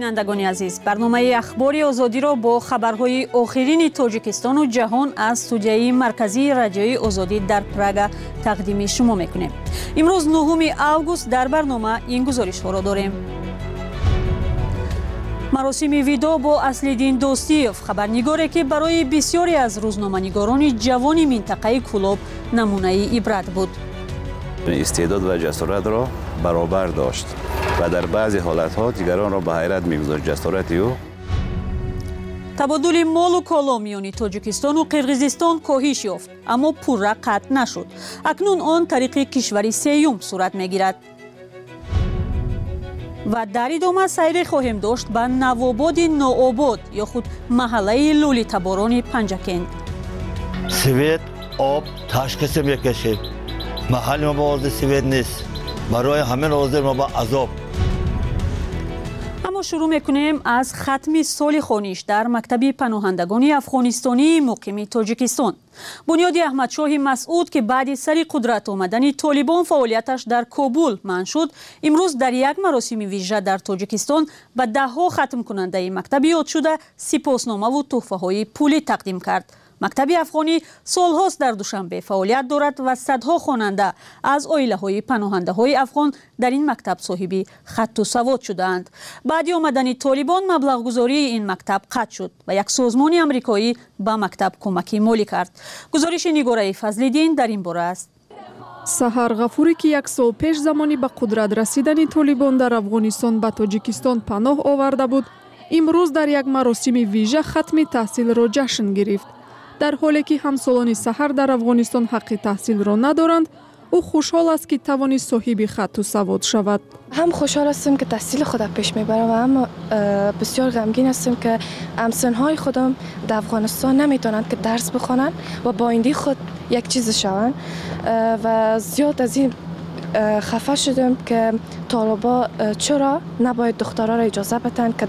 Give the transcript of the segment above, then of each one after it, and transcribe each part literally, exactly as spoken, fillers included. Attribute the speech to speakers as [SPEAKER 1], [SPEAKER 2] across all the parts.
[SPEAKER 1] بینندگان عزیز، برنامه اخبار آزادی را با خبرهای آخرین تاجیکستان و جهان از استودیوی مرکزی رادیوی آزادی در پراگ تقدیم شما میکنیم. امروز نهم آگوست در برنامه این گزارش ها را داریم. مراسم ویدو با اصلدین دوستیف، خبرنگاری که برای بسیاری از روزنامه‌نگاران جوان منطقه کلوب نمونه عبرت بود.
[SPEAKER 2] استعداد و جسارت را برابر داشت و در بعضی حالتها دیگران را به حیرت می‌گذاشت. جسارت او
[SPEAKER 1] تبادل مال و کالا میان تاجیکستان و قرقیزستان کاهش یافت، اما پورا قطع نشد. اکنون آن طریق کشوری سوم صورت میگیرد. و در ادامه سیر خواهیم داشت به نوآباد نوآباد یا خود محله لولی تباران پنجکند.
[SPEAKER 3] سویت آب تشخیص میکشید. محل ما با آز سویت نیست. برای همین حاضر ما با عذاب.
[SPEAKER 1] اما شروع میکنیم از ختم سال خوانش در مکتب پناهندگان افغانستانی مقیم تاجیکستان. بنیاد احمدشاه مسعود که بعد سر قدرت آمدن طالبان فعالیتش در کابل منع شد، امروز در یک مراسم ویژه در تاجیکستان به ده ها ختم کننده مکتب یاد شده سپاسنامه و تحفه های پولی تقدیم کرد. مکتب افغانی سالهاست در دوشنبه فعالیت دارد و صدها خواننده از عائله های پناهنده های افغان در این مکتب صاحب خط و سواد شدند. بعد آمدن طالبان مبلغ گذاری این مکتب قطع شد و یک سازمان آمریکایی به مکتب کمک مالی کرد. گزارش نگاره فضل‌الدین در این باره است.
[SPEAKER 4] سحر غفوری که یک سال پیش زمانی به قدرت رسیدن طالبان در افغانستان به تاجیکستان پناه آورده بود، امروز در یک مراسم ویژه ختم تحصیل را جشن گرفت. در حالی که همسالان سحر در افغانستان حق تحصیل را ندارند، او خوشحال است که توانست صاحب خط و سواد شود.
[SPEAKER 5] هم خوشحال هستم که تحصیل خودم پیش میبرم و هم بسیار غمگین هستم که همسنهای خودم در افغانستان نمیتونند که درس بخوانند و با آینده خود یک چیز شوند و زیاد از این خفه شدم که طالبا چرا نباید دخترها را اجازه بدن که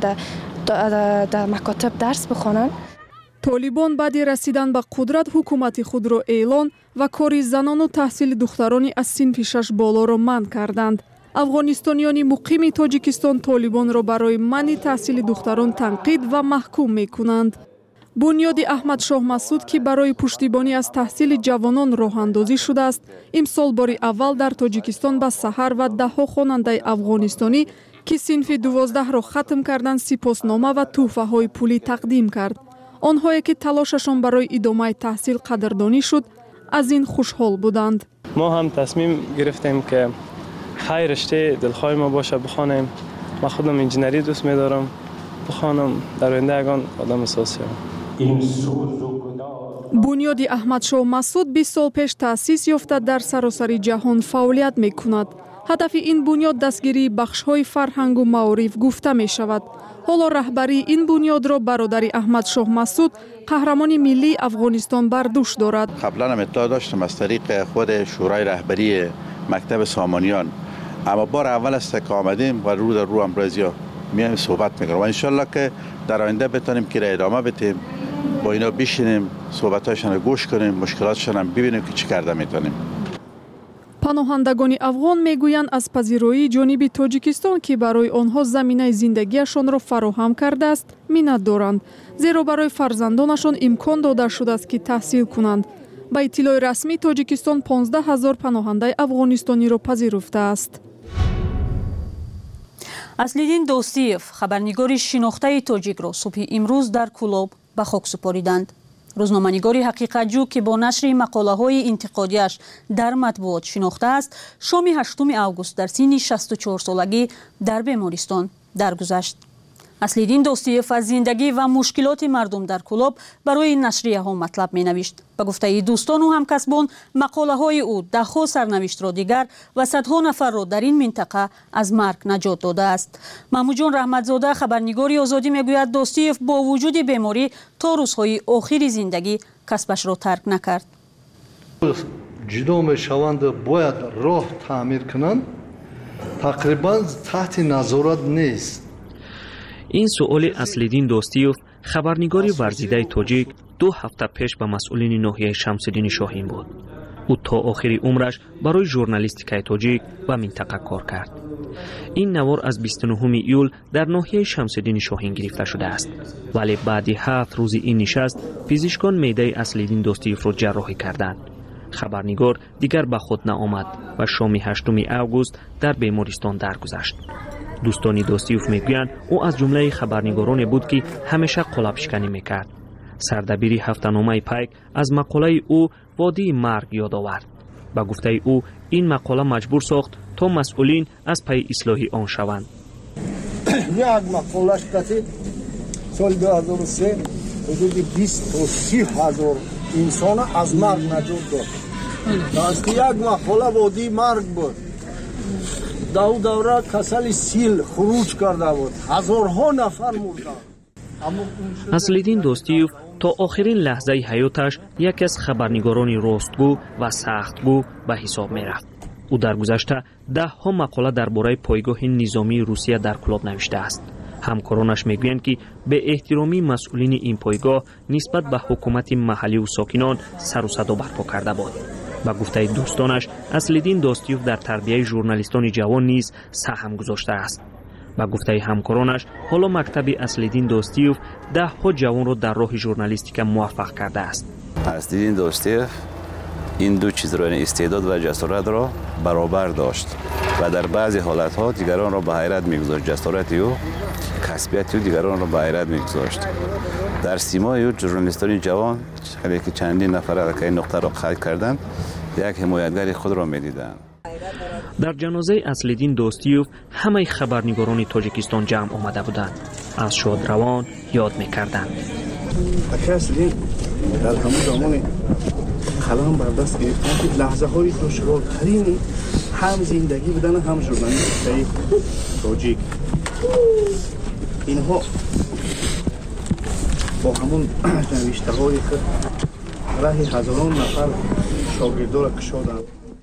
[SPEAKER 5] در, در مکاتب درس بخوانند.
[SPEAKER 4] طالبان بعد رسیدن به قدرت حکومت خود را اعلان و کاری زنان و تحصیل دخترانی از صنف شش بالا را منع کردند. افغانستانیان مقیم تاجیکستان طالبان را برای منع تحصیل دختران تنقید و محکوم می کنند. بنیاد احمدشاه مسعود که برای پشتیبانی از تحصیل جوانان راه اندازی شده است، امسال بار اول در تاجیکستان به سحر و ده ها خواننده افغانستانی که صنف دوازده را ختم کردند سپاسنامه و تحفه های پولی تقدیم کرد. آنهایی که تلاششان برای ادامه تحصیل قدردانی شد از این خوشحال بودند.
[SPEAKER 6] ما هم تصمیم گرفتیم که خیر رشته دلخواه ما باشه بخوانیم. من خودم انجینری دوست می‌دارم، بخوانم در آینده یگان آدم اساسی.
[SPEAKER 4] بنیاد احمدشاه مسعود بیست سال پیش تأسیس یافته در سراسر جهان فعالیت می‌کند. هدف این بنیاد دستگیری بخش‌های فرهنگ و معارف گفته می‌شود. حالا رهبری این بنیاد را برادر احمدشاه مسعود قهرمان ملی افغانستان بر دوش دارد.
[SPEAKER 7] قبلا هم اطلاع داشتم از طریق خود شورای رهبری مکتب سامانیان، اما بار اول است که آمدیم و رو در رو امروزیا میایم صحبت میکنیم و انشالله که در آینده بتونیم که ادامه بدیم، با اینا بشینیم صحبتاشون رو گوش کنیم، مشکلاتشون هم ببینیم که چی کرده میتونیم.
[SPEAKER 4] پناهندگان افغان میگویند از پذیرایی جانب تاجیکستان که برای آنها زمینه زندگیشان را فراهم کرده است منت دارند، زیرا برای فرزندانشان امکان داده شده است که تحصیل کنند. با اطلاع رسمی تاجیکستان پانزده هزار پناهنده افغانستانی را پذیرفته است.
[SPEAKER 1] اصلدین دوستیف، خبرنگار شناخته تاجیک را صبح امروز در کلوب به خاک سپاریدند. روزنامه‌نگار حقیقتجو که با نشر مقاله‌های انتقادیش در مطبوعات شناخته است، شام هشتم آگوست در سن شصت و چهار سالگی در بیمارستان درگذشت. اصلدین دوستیف از زندگی و مشکلات مردم در کلوب برای نشریه ها مطلب می نوشت. به گفته دوستان و همکسبان، مقاله های او ده ها سرنوشت را دیگر و صدها نفر را در این منطقه از مرگ نجات داده است. محمود جان رحمتزاده، خبرنگار آزادی، میگوید دوستیف با وجود بیماری تا روزهای آخر زندگی کسبش را ترک نکرد.
[SPEAKER 8] جدا میشوند باید راه تعمیر کنند، تقریبا تحت نظارت نیست.
[SPEAKER 9] این سؤال اصلدین دوستیف، خبرنگار ورزیده تاجیک، دو هفته پیش به مسئولین ناحیه شمس الدین شاهین بود. او تا آخر عمرش برای ژورنالیستیکای تاجیک و منطقه کار کرد. این نوار از بیست و نهم ایول در ناحیه شمس‌الدین شاهین گرفته شده است، ولی بعد هفت روز این نشست پزشکان معده اصل‌الدین دوستیوف را جراحی کردند. خبرنگار دیگر به خود نآمد و شام هشتم اوگوست در بیمارستان درگذشت. دوستان دوستیوف میگویند او از جمله خبرنگارانی بود که همیشه قلاب شکنی میکرد. سردبیر هفته‌نامه پیک از مقاله او وادی مرگ یاد آورد. با گفته او این مقاله مجبور ساخت تا مسئولین از پی اصلاحی آن شوند.
[SPEAKER 10] یک مقاله شده سال دو هزار و سه حدود بیست تا سی هزار انسان از مرگ نجات داد. از یک مقاله وادی مرگ بود. در دوره کسل سیل خروج کرده بود. هزارها نفر مردند.
[SPEAKER 9] اصل‌الدین دوستیوف تا آخرین لحظه حیاتش یکی از خبرنگاران راستگو و سختگو به حساب می رفت. او در گذشته ده ها مقاله درباره پایگاه نظامی روسیه در کلاب نوشته است. همکارانش میگویند که به احترامی مسئولین این پایگاه نسبت به حکومت محلی و ساکنان سر و صدا برپا کرده بود. با گفته دوستانش اصل‌الدین دوستیوف در تربیت ژورنالیستان جوان نیز سهم گذاشته است. با گفته همکارانش حالا مکتب اصل‌الدین دوستیوف ده ها جوان را در راه ژورنالیستیک موفق کرده است.
[SPEAKER 2] اصل‌الدین دوستیوف این دو چیز را، استعداد و جسارت را برابر داشت و در بعضی حالتها دیگران را به حیرت می‌گذاشت. جسارت او، کسبیت او دیگران را به حیرت می‌گذاشت. در سیمای او ژورنالیستان جوان خیلی که چندین نفر که این نقطه را قید کردند یک حمایتگر خود را می‌دیدند.
[SPEAKER 9] در جنازه اصل‌الدین دوستیوف همه خبرنگاران تاجیکستان جمع آمده بودند. از شادروان یاد می‌کردند.
[SPEAKER 10] اصل‌الدین در همون زمان قلم بر دست گرفتن که لحظه های دشوارترین هم زندگی بودن هم ژورنالیستی تاجیک، اینها با همون نوشته های خود راه هزاران نفر شاگردا را کشاندند.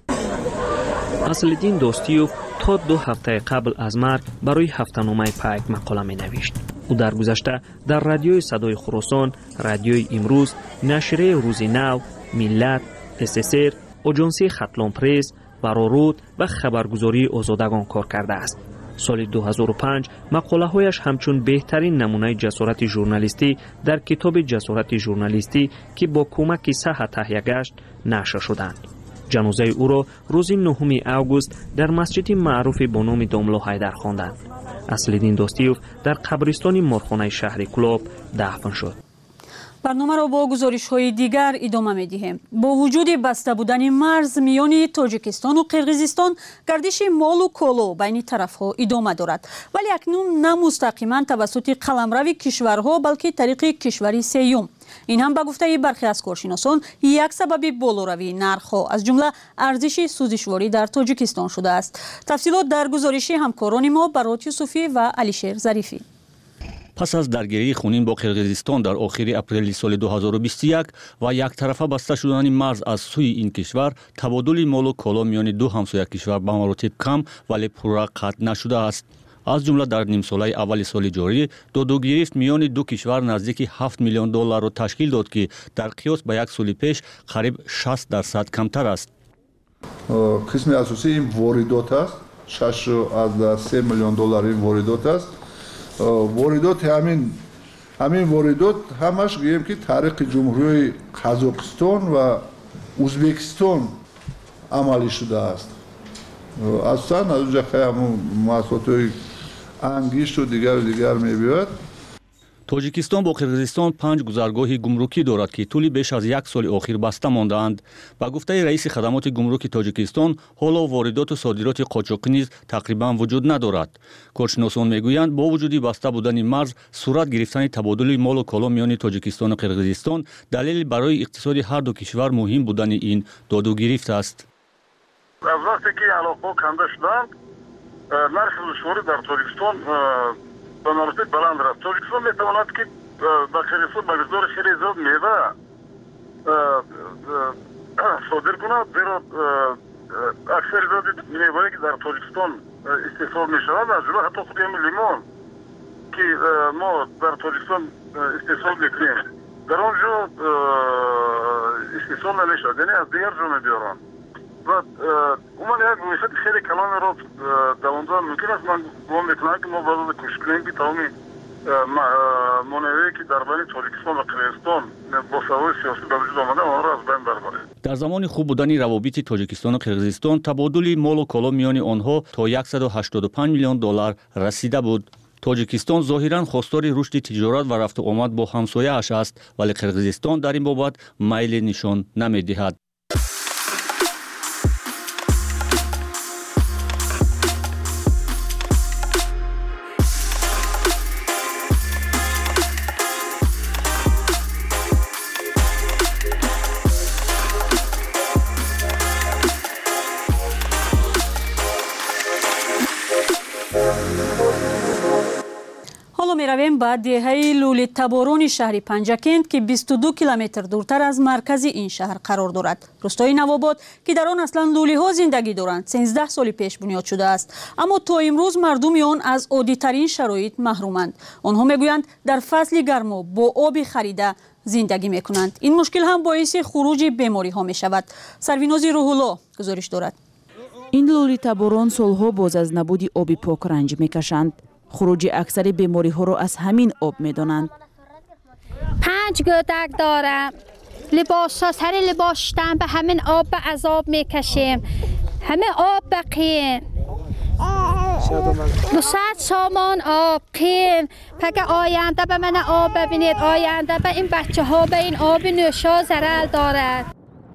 [SPEAKER 9] اصل‌الدین دوستیوف تا دو هفته قبل از مرگ برای هفته‌نامه پیک مقاله می نوشت. او در گذشته در رادیوی صدای خراسان، رادیوی امروز، نشریه روز نو، ملت، اس اس ار، آژانس خطلان پرس، برارود و خبرگزاری آزادگان کار کرده است. سال دو هزار و پنج مقاله هایش همچون بهترین نمونه جسارت ژورنالیستی در کتاب جسارت ژورنالیستی که با کمک صحه تهیه گشت نشر شدند. جنازه او را روز نهم اوگوست در مسجد معروف با نام داملا حیدر خواندند. اصل‌الدین دوستیوف در قبرستان مارخانه شهر کلاب دفن شد.
[SPEAKER 1] برنامه را با گزارش‌های دیگر ادامه می‌دهیم. با وجود بسته بودن مرز میان تاجیکستان و قرقیزستان، گردش مال و کالا بین طرف‌ها ادامه دارد، ولی اکنون نه مستقیما توسط قلمرو کشورها بلکه طریق کشوری سیوم. این هم به گفته برخی از کارشناسان یک سبب بالاروی نرخ‌ها از جمله ارزش سوزشواری در تاجیکستان شده است. تفصیلات در گزارش همکاران ما برات یوسفی و علیشیر ظریفی.
[SPEAKER 11] پس از درگیری خونین با قرقیزستان در آخر اپریل سال دو هزار و بیست و یک و یک طرفه بسته شدن مرز از سوی این کشور، تبادل مال و کالا میان دو همسایه کشور به مراتب کم ولی پورا قطع نشده است. از جمله در نیم ساله اول سال جاری دو گرفت میان دو کشور نزدیک هفت میلیون دلار را تشکیل داد که در قیاس به یک سال پیش قریب شصت درصد کمتر است.
[SPEAKER 12] قسم اساسی این واردات است. شش از سه میلیون دلار این واردات است. واردات همین همین واردات همش گویم که طریق جمهوری قزاقستان و ازبکستان عملی شده است. اصلا از اونجا همون محصولات انگشت و دیگر و دیگر میبیاد.
[SPEAKER 11] تاجیکستان با قرقیزستان پنج گذرگاه گمرکی دارد که طولی بیش از یک سال اخیر بسته مانده‌اند. با گفته رئیس خدمات گمرک تاجیکستان، حالا واردات و صادرات قاچاقی نیز تقریبا وجود ندارد. کارشناسان میگویند با وجود بسته بودن مرز، صورت گرفتن تبادل مال و کالا میان تاجیکستان و قرقیزستان دلیل برای اقتصاد هر دو کشور مهم بودن این داد و گرفت است.
[SPEAKER 13] از وقتی که علاقه کنده شدند، نرخ سوزشواری در تاجیکستان به مراتب بلند رفت. تاجیکستان میتواند که به قرقیزستان به مقدار خیلی زیاد میوه صادر کند، زیرا اکثر زیاد میوه‌ای که در تاجیکستان استحصال میشود از جمله حتی خود همین لیمون که ما در تاجیکستان استحصال میکنیم در اونجا استیصال نمیشد، یعنی از دیگر جا میبیارن و اون یک رویت خیلی کلامی رو در اونجا ممکن است من گمان میکنم که ما باید کوشش کنیم که تمامی منوعی که در بین تاجیکستان و قرقیزستان با سوای سیاسی به وجود آمده آن را از بین ببریم.
[SPEAKER 11] در زمان خوب بودن روابط تاجیکستان و قرقیزستان تبادل مال و کالا میان آنها تا صد و هشتاد و پنج میلیون دلار رسیده بود. تاجیکستان ظاهرا خواستار رشد تجارت و رفت و آمد با همسایه اش است، ولی قرقیزستان در این بابت میل نشان نمیدهد.
[SPEAKER 1] حالا می رویم به دهه لولی تبارون شهر پنجکند که بیست و دو کیلومتر دورتر از مرکز این شهر قرار دارد. روستای نوآباد که در آن اصلا لولی ها زندگی دارند سیزده سال پیش بنیاد شده است، اما تا امروز مردم آن از عادی ترین شرایط محرومند. آنها میگویند در فصل گرما با آب خریده زندگی میکنند. این مشکل هم باعث خروج بیماری ها می شود. سرویناز روح الله گزارش دارد.
[SPEAKER 14] این لولی تبارون سالها باز از نبود آب پاک رنج میکشند. خروج اکثر بیماری ها رو از همین آب می دانند.
[SPEAKER 15] پنج گودک دارم. لباس ها سر لباس شدن به همین آب به عذاب می کشیم. همه آب بقیم. دوست سامان آب قیم. پک آینده به من آب ببینید. آینده به این بچه ها به این آب نوشا ضرر دارد.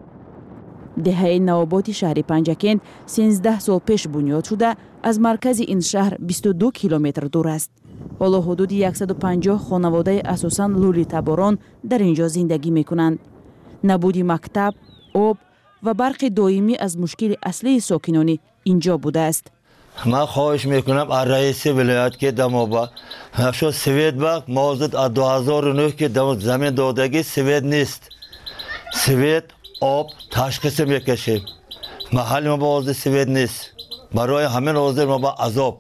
[SPEAKER 14] دهه نوآباد شهر پنجکند سیزده سال پیش بنیاد شده از مرکز این شهر بیست و دو کیلومتر دور است. حالا حدود صد و پنجاه خانواده اساساً لولی تباران در اینجا زندگی میکنند. نبود مکتب، آب و برق دائمی از مشکل اصلی ساکنان اینجا بوده است.
[SPEAKER 3] من خواهش میکنم از رئیس ولایت که دموبا شو سوید با موضوع از دو هزار و نه که دم زمین دادگی سوید نیست. سوید آب تشخیص میکشیم. محل ما با آزد سوید نیست. برای همین آزد ما با عذاب.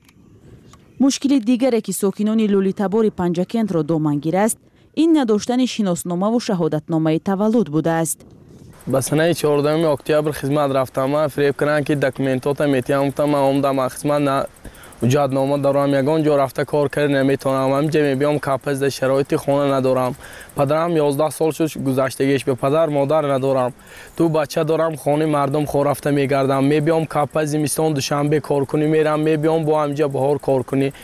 [SPEAKER 14] مشکل دیگری که ساکنان لولی تبار پنجکند را دامنگیر است، این نداشتن شناسنامه و شهادتنامه تولد بوده است.
[SPEAKER 6] به سنه چهاردهم اکتبر خدمت رفتم. فریب کردن که دکومنتات میتونم گفتم اومدم خدمت نه جادنامه دارم، یگان جا رفته کار کرد نمیتونم. همینجا میبیام کپز شرایط خونه ندارم. پدرم یازده سال شد گذشتگیش، به پدر مادر ندارم. دو بچه دارم، خانه مردم خور رفته میگردم. میبیام کپز میستان دوشنبه کار کنی میرم، میبیام با همینجا بهار کار کنی.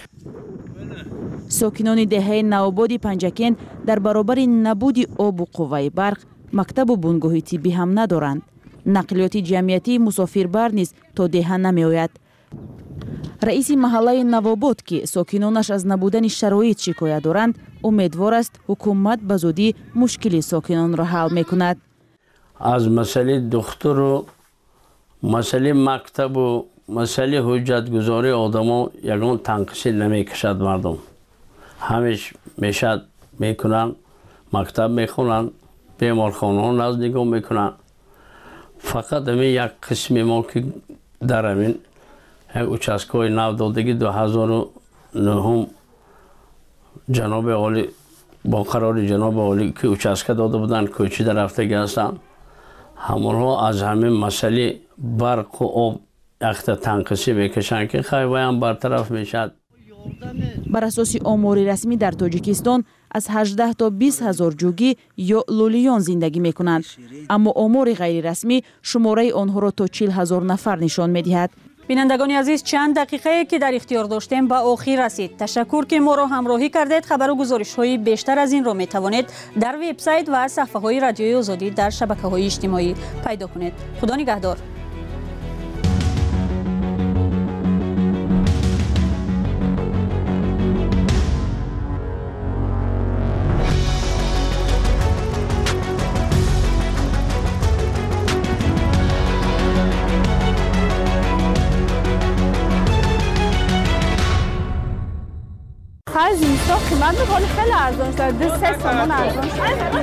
[SPEAKER 14] ساکنان دهه نوآباد پنجکند در برابر نبود آب و قوه برق مکتب و بنگاه طبی هم ندارند. نقلیات جمعیتی مسافربر نیز تا دهه نمی آید. رئیس محله نوآباد که ساکنانش از نبودن شرایط شکایت دارند، امیدوار است حکومت به زودی مشکل ساکنان را حل میکند.
[SPEAKER 16] از مسئله دختر و مسئله مکتب و مسئله حجت گذاری آدما یگان تنقیصی نمیکشد. مردم همیش میشد میکنن، مکتب میخونن، بیمارخانه ها نزدیک میکنن. فقط همین یک قسم ما که در همین یک اچاسکای نو دادگی دو هزار و نه جناب عالی با قرار جناب عالی که اچاسکه داده بودن کوچی در رفتگی هستن، همونها از همین مسئله برق و آب اخت تنقیصی میکشن که خیلی هم برطرف میشد.
[SPEAKER 14] بر اساس آمار رسمی در تاجیکستان از هجده تا بیست هزار جوگی یا لولیان زندگی می کنند، اما آمار غیر رسمی شماره آنها را تا چهل هزار نفر نشان می دهد.
[SPEAKER 1] بینندگان عزیز، چند دقیقه که در اختیار داشتیم به آخر رسید. تشکر که ما را همراهی کردید. خبر و گزارش های بیشتر از این را می توانید در وبسایت و صفحه های رادیوی آزادی در شبکه های اجتماعی پیدا کنید. خدا نگهدار.
[SPEAKER 17] از اینستا قیمت می‌کنه خیلی ارزان شده. دو سه تومان ارزان شده.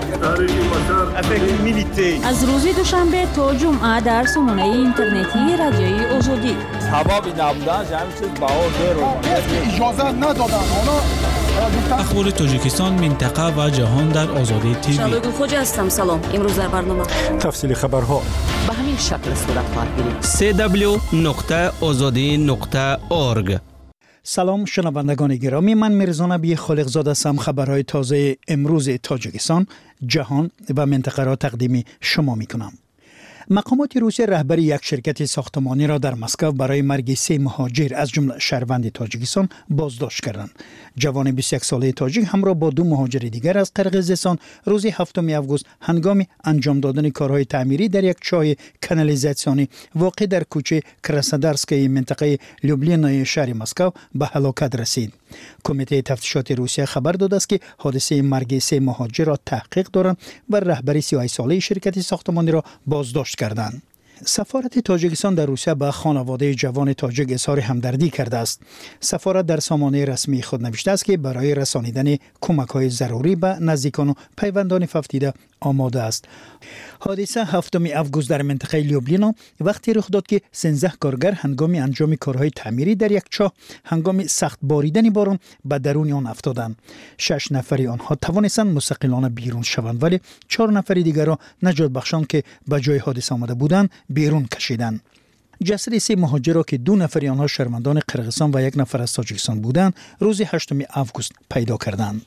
[SPEAKER 1] از روز دوشنبه تا جمعه در سامانه اینترنتی رادیوی آزادی.
[SPEAKER 18] سبب نبودن همین چیز بهار دیر
[SPEAKER 19] اجازه ندادن. اونا
[SPEAKER 18] اخبار تاجیکستان، منطقه و جهان در آزادی تیوی.
[SPEAKER 19] شادو خوجا هستم. سلام. امروز در برنامه
[SPEAKER 18] تفصیل خبرها
[SPEAKER 19] به همین شکل صورت خواهد گرفت.
[SPEAKER 18] سه دبلیو نقطه آزادی نقطه اورگ.
[SPEAKER 20] سلام شنوندگان گرامی، من میرزا نبی خالقزاده هستم. خبرهای تازه امروز تاجیکستان، جهان و منطقه را تقدیم شما میکنم. مقامات روسیه رهبر یک شرکت ساختمانی را در مسکو برای مرگ سه مهاجر از جمله شهروند تاجیکستان بازداشت کردند. جوان بیست و یک ساله تاجیک همراه با دو مهاجر دیگر از قرقیزستان روز هفتم آگوست هنگام انجام دادن کارهای تعمیری در یک چاه کانالیزاسیونی واقع در کوچه کراسنودارسکی منطقه لوبلینای شهر مسکو به هلاکت رسید. کمیته تفتیشات روسیه خبر داده است که حادثه مرگ سه مهاجر را تحقیق دارند و رهبر سی و هشت ساله شرکت ساختمانی را بازداشت کردند. سفارت تاجیکستان در روسیه به خانواده جوان تاجیک اظهار همدردی کرده است. سفارت در سامانه رسمی خود نوشته است که برای رسانیدن کمک‌های ضروری به نزدیکان و پیوندان فوتیده آماده است. حادثه هفتم آگوست در منطقه لیوبلینا وقتی رخ داد که سیزده کارگر هنگام انجام کارهای تعمیری در یک چاه هنگام سخت باریدن باران به درون آن افتادند. شش نفری آنها توانستند مستقلانه بیرون شوند، ولی چهار نفر دیگر را نجات بخشان که به جای حادثه آمده بودند بیرون کشیدند. جسد سه مهاجر را که دو نفری آنها شهروندان قرقیزستان و یک نفر از تاجیکستان بودند روز هشتم آگوست پیدا کردند.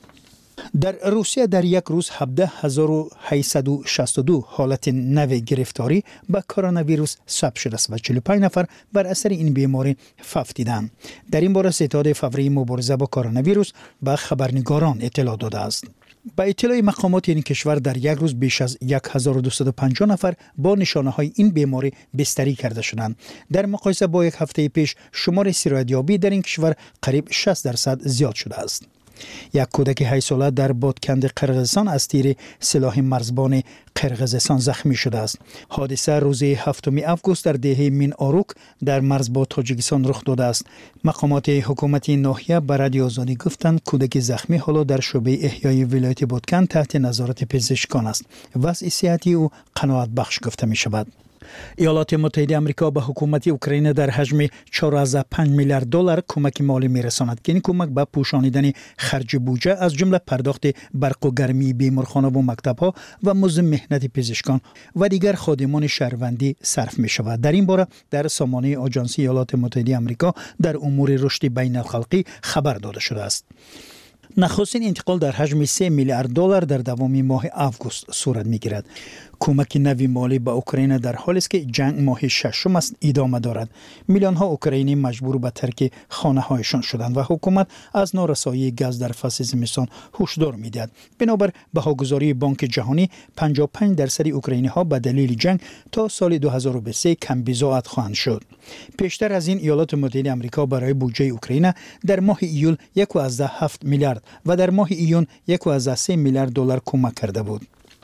[SPEAKER 20] در روسیه در یک روز هفده هزار و هشتصد و شصت و دو حالت نو گرفتاری به کرونا ویروس ثبت شده است و چهل و پنج نفر بر اثر این بیماری فوت دیدند. در این باره ستاد فوری مبارزه با کرونا ویروس به خبرنگاران اطلاع داده است. با اطلاع مقامات این کشور در یک روز بیش از هزار و دویست و پنجاه نفر با نشانه های این بیماری بستری کرده شدند. در مقایسه با یک هفته پیش شمار سرایت‌یابی در این کشور قریب شصت درصد زیاد شده است. یک کودک هشت ساله در بادکند قرقیزستان از تیر سلاح مرزبان قرقیزستان زخمی شده است. حادثه روز هفتم آگوست در دهه مین آروک در مرز با تاجیکستان رخ داده است. مقامات حکومت ناحیه به رادیو آزادی گفتند کودک زخمی حالا در شعبه احیای ولایت بادکند تحت نظارت پزشکان است. وضع صحتی او قناعت بخش گفته می شود. ایالات متحده آمریکا به حکومت اوکراین در حجم چهار و پنج میلیارد دلار کمک مالی میرساند که این کمک به پوشانیدن خرج بودجه از جمله پرداخت برق و گرمی بیمارخانه و مکتب‌ها و مزد مهنت پزشکان و دیگر خادمان شهروندی صرف می شود. در این باره در سامانه آژانس ایالات متحده آمریکا در امور رشد بین الخلقی خبر داده شده است. نخستین انتقال در حجم سه میلیارد دلار در دوام ماه آگوست صورت می‌گیرد. کمک نوی مالی به اوکراین در حالی است که جنگ ماه ششم است ادامه دارد. میلیون ها اوکراینی مجبور به ترک خانه هایشان شدند و حکومت از نارسایی گاز در فصل زمستان هشدار می‌دهد. بنابر بهاگذاری بانک جهانی پنجاه و پنج درصد اوکراینی ها به دلیل جنگ تا سال دو هزار و بیست و سه کم بضاعت خواهند شد. پیشتر از این ایالات متحده آمریکا برای بودجه اوکراین در ماه ایول یک و هفت میلیارد و در ماه ایون یک و سه میلیارد دلار کمک کرده بود.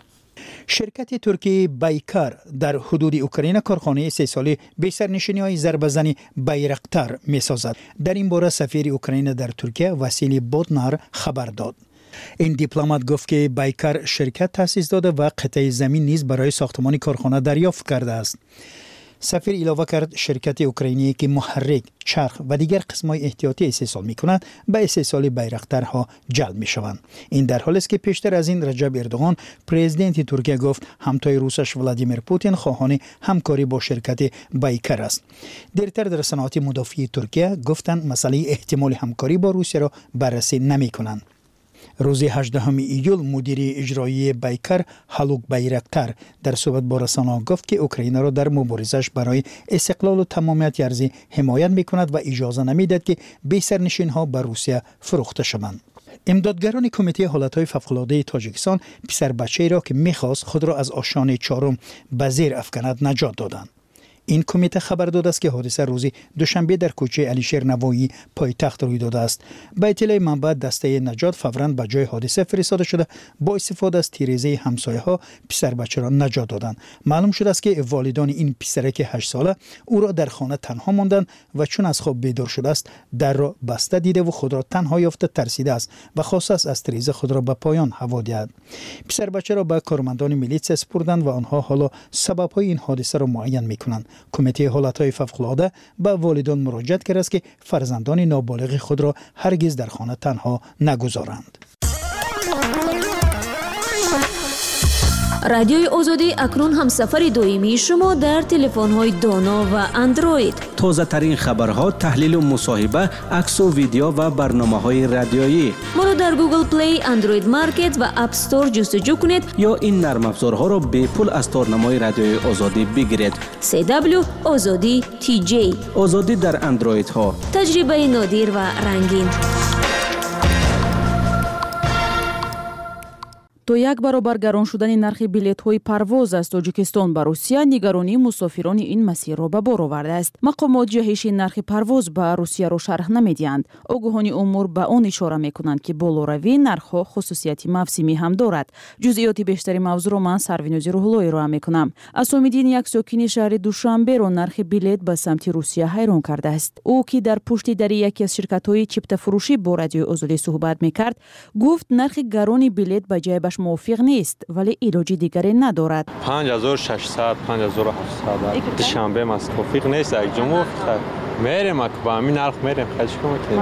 [SPEAKER 20] شرکت ترکی بایکار در حدود اوکراین کارخانه سه ساله به سرنشینی‌های ضربه‌زنی بایرقتار می‌سازد. در این باره سفیر اوکراین در ترکیه واسیلی بودنار خبر داد. این دیپلمات گفت که بایکار شرکت تأسیس داده و قطعه زمین نیز برای ساختمان کارخانه دریافت کرده است. سفیر علاوه کرد شرکت اوکراینی که محرک، چرخ و دیگر قسم‌های احتیاطی استحصال می‌کند به استحصال بایرقتارها جلب می‌شوند. این در حالی است که پیشتر از این رجب اردوغان پرزیدنت ترکیه گفت همتای روسش ولادیمیر پوتین خواهان همکاری با شرکت بایکار است. دیرتر در صنعت مدافعی ترکیه گفتند مسئله احتمال همکاری با روسیه را بررسی نمی‌کنند. روز هجدهم ایول مدیر اجرایی بایکار هالوک بایرقتار در صحبت با رسانه‌ها گفت که اوکراین را در مبارزش برای استقلال و تمامیت ارضی حمایت می‌کند و اجازه نمی‌دهد که بی سرنشین‌ها به روسیه فروخته شوند. امدادگران کمیته حالت‌های فوق‌العاده تاجیکستان پسر بچه‌ای را که می‌خواست خود را از آشیانه چهارم به زیر افکند نجات دادند. این کمیته خبر داده است که حادثه روز دوشنبه در کوچه علیشیر نوایی پایتخت روی داده است. با اطلاع منبع دسته نجات فوراً به جای حادثه فرستاده شده با استفاده از تیریزه همسایه‌ها پسر بچه را نجات دادند. معلوم شده است که والدان این پسرک هشت ساله او را در خانه تنها ماندند و چون از خواب بیدار شده است در را بسته دیده و خود را تنها یافته ترسیده است و خواسته است از تیریزه خود را به پایان هوا دهد. پسر بچه را به کارمندان میلیس سپردند و آنها حالا سبب‌های این حادثه را معین می‌کنند. کمیته حالتهای فوق‌العاده به والدان مراجعه کرده است که فرزندان نابالغ خود را هرگز در خانه تنها نگذارند.
[SPEAKER 21] رادیوی آزادی اکنون هم سفر دائمی شما در تلفن‌های دانا و اندروید.
[SPEAKER 18] تازه ترین خبرها، تحلیل و مصاحبه، عکس و ویدیو و برنامه‌های رادیویی.
[SPEAKER 21] ما را در گوگل پلی، اندروید مارکت و اپ استور جستجو کنید
[SPEAKER 18] یا این نرم افزارها را به پول از تارنمای رادیوی آزادی بگیرید.
[SPEAKER 21] سی دبلیو آزادی تی جی.
[SPEAKER 18] آزادی در اندروید ها.
[SPEAKER 21] تجربه نادر و رنگین.
[SPEAKER 14] تو یک برابر گران شدن نرخ بلیط‌های پرواز از تاجیکستان به روسیه نگرانی مسافران این مسیر را به بار آورده است. مقامات جهش نرخ پرواز به روسیه را شرح نمی‌دهند. آگاهان امور به آن اشاره می‌کنند که بالاروی نرخ‌ها خصوصیت موسمی هم دارد. جزئیات بیشتری موضوع را من سروینوزی روح‌اللهی را می‌کنم. اسام‌الدین یک ساکن شهر دوشنبه را نرخ بلیط به سمت روسیه حیران کرده است. او که در پشت در یکی از شرکت‌های چیپت فروشی با رادیوی آزادی صحبت می‌کرد، گفت نرخ گران بلیط به جای موافق نیست ولی علاجی دیگری ندارد.
[SPEAKER 22] پنج هزار و ششصد پنج هزار و هفتصد دوشنبه ماست موافق نیست. یک جمعه میریم با همین نرخ میریم خرج کنیم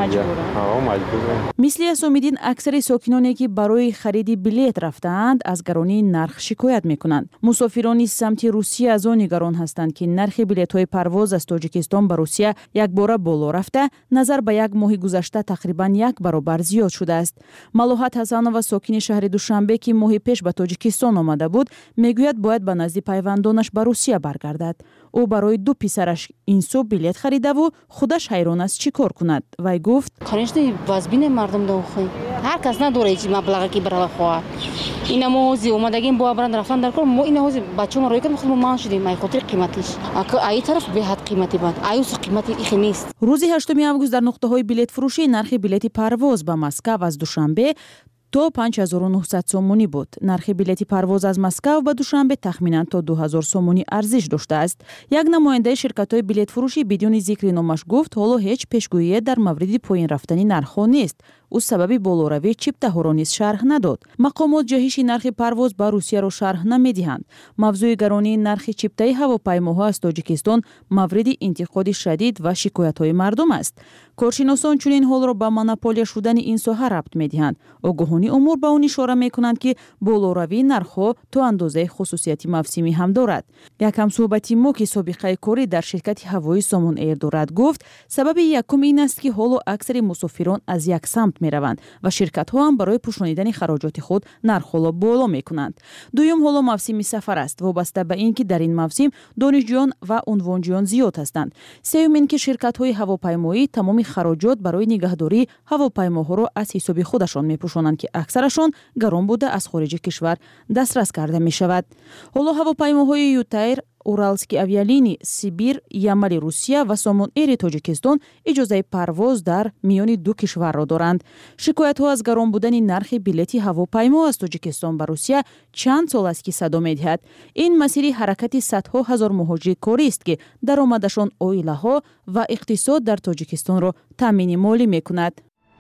[SPEAKER 22] مجبورم.
[SPEAKER 14] مثل اسام‌الدین اکثر ساکنانی که برای خرید بلیط رفتند از گرانی نرخ شکایت میکنند. مسافران سمت روسیه از آن نگران هستند که نرخ بلیط‌های پرواز از تاجیکستان به روسیه یک بار بالا رفته، نظر به یک ماه گذشته تقریبا یک برابر زیاد شده است. ملوحت حسنова ساکن شهر دوشنبه که ماه پیش به تاجیکستان آمده بود، میگوید باید به نزد پیوندانش به روسیه برگردد. او برای دو پسرش این صبح بلیط خریده و خودش حیران است چی کار کند. وی گفت
[SPEAKER 23] کنشته وازبین مردم دوخی هر کس نداره هیچ مبلغی که برای خواهد اینا موزی اومدگیم با برند رفتن در کار ما این موزی بچه‌م روی کردم خودم مان شدیم مای خاطر قیمتش ای طرف به حد قیمتی بود ایوس قیمتی ایخ نیست.
[SPEAKER 14] روز هشتم آگوست در نقطه‌های بلیط فروشی نرخ بلیط پرواز به مسکو از دوشنبه تا پنج هزار و نهصد سومونی بود. نرخ بلیط پرواز از مسکو به دوشنبه تخمیناً تا دو هزار سومونی ارزش داشته است. یک نماینده شرکت‌های بلیط فروشی بدون ذکر نامش گفت حالا هیچ پیشگویی در مورد پایین رفتن نرخ‌ها نیست. او سبب بالاروی چیپت را نیز شرح نداد. مقامات جهش نرخ پرواز به روسیه را شرح نمی‌دهند. موضوع گرانی نرخ چیپت‌های هواپیماها از تاجیکستان مورد انتقاد شدید و شکایت‌های مردم است. کارشناسان چنین حال را به مونوپولیا شدن این ساحه ربط می‌دهند. آگاهان امور به آن اشاره می‌کنند که بالاروی نرخ‌ها تا اندازه خصوصیت موسمی هم دارد. یک همصحبتی ما که سابقه کاری در شرکت هوایی سامون ایر دارد گفت سبب یکم این است که حالا اکثر مسافران از یک سمت می‌روند و شرکت‌ها هم برای پوشانیدن خراجات خود نرخ‌ها را بالا می‌کنند. دوم حالا موسم سفر است وابسته به اینکه در این موسم دانشجویان و عنوانجویان زیاد هستند. سوم اینکه شرکت‌های هواپیمایی تمام خراجات برای نگهداری هواپیماها را از حساب خودشان می‌پوشانند که اکثرشان گران بوده از خارج کشور دسترس کرده می‌شود. حالا هواپیماهای یوتایر، اورالسکی اویالینی، سیبیر، یمل روسیه و سامون ایر تاجیکستان اجازه پرواز در میان دو کشور را دارند. شکایت ها از گران بودن نرخ بلیط هواپیما از تاجیکستان به روسیه چند سال است که صدا می‌دهد. این مسیر حرکت صدها هزار مهاجر کاری است که درآمدشان عائله ها و اقتصاد در تاجیکستان را تامین مالی می‌کند.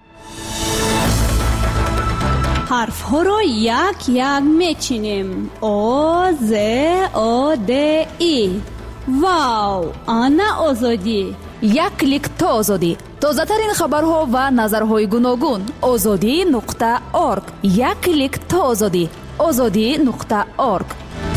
[SPEAKER 1] حرف ها را یک یک میچینیم. آ ز آ د ای. واو، آنا آزادی.
[SPEAKER 21] یک کلیک تا آزادی. تازه ترین خبرها و نظرهای گوناگون. آزادی نقطه اورگ. یک کلیک تا آزادی. آزادی نقطه اورگ.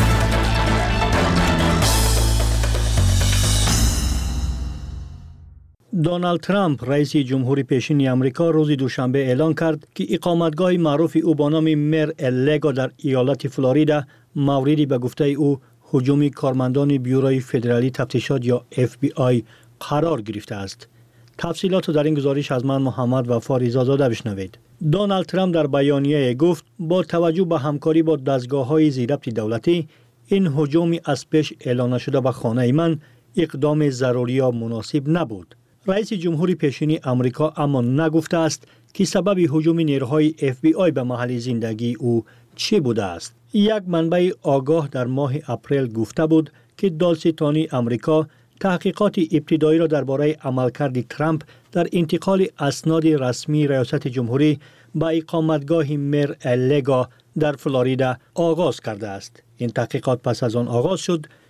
[SPEAKER 11] دونالد ترامپ رئیس جمهوری پیشین آمریکا روز دوشنبه اعلان کرد که اقامتگاه معروف او با نام میر الگو در ایالت فلوریدا موردی به گفته او هجوم کارمندان بیوروی فدرالی تفتیشات یا اف بی آی قرار گرفته است. تفصیلات در این گزارش از من محمد وفا رضازاده بشنوید. دونالد ترامپ در بیانیه گفت با توجه به همکاری با دستگاه‌های ذی‌ربط دولتی این هجوم از پیش اعلان نشده به خانه من اقدام ضروری یا مناسب نبود. رئیس جمهوری پیشین آمریکا اما نگفته است که سبب هجوم نیروهای اف بی آی به محل زندگی او چه بوده است. یک منبع آگاه در ماه اپریل گفته بود که دادستانی آمریکا تحقیقات ابتدایی را درباره عملکرد ترامپ در انتقال اسناد رسمی ریاست جمهوری به اقامتگاه میر الگو در فلوریدا آغاز کرده است. این تحقیقات پس از آن آغاز شد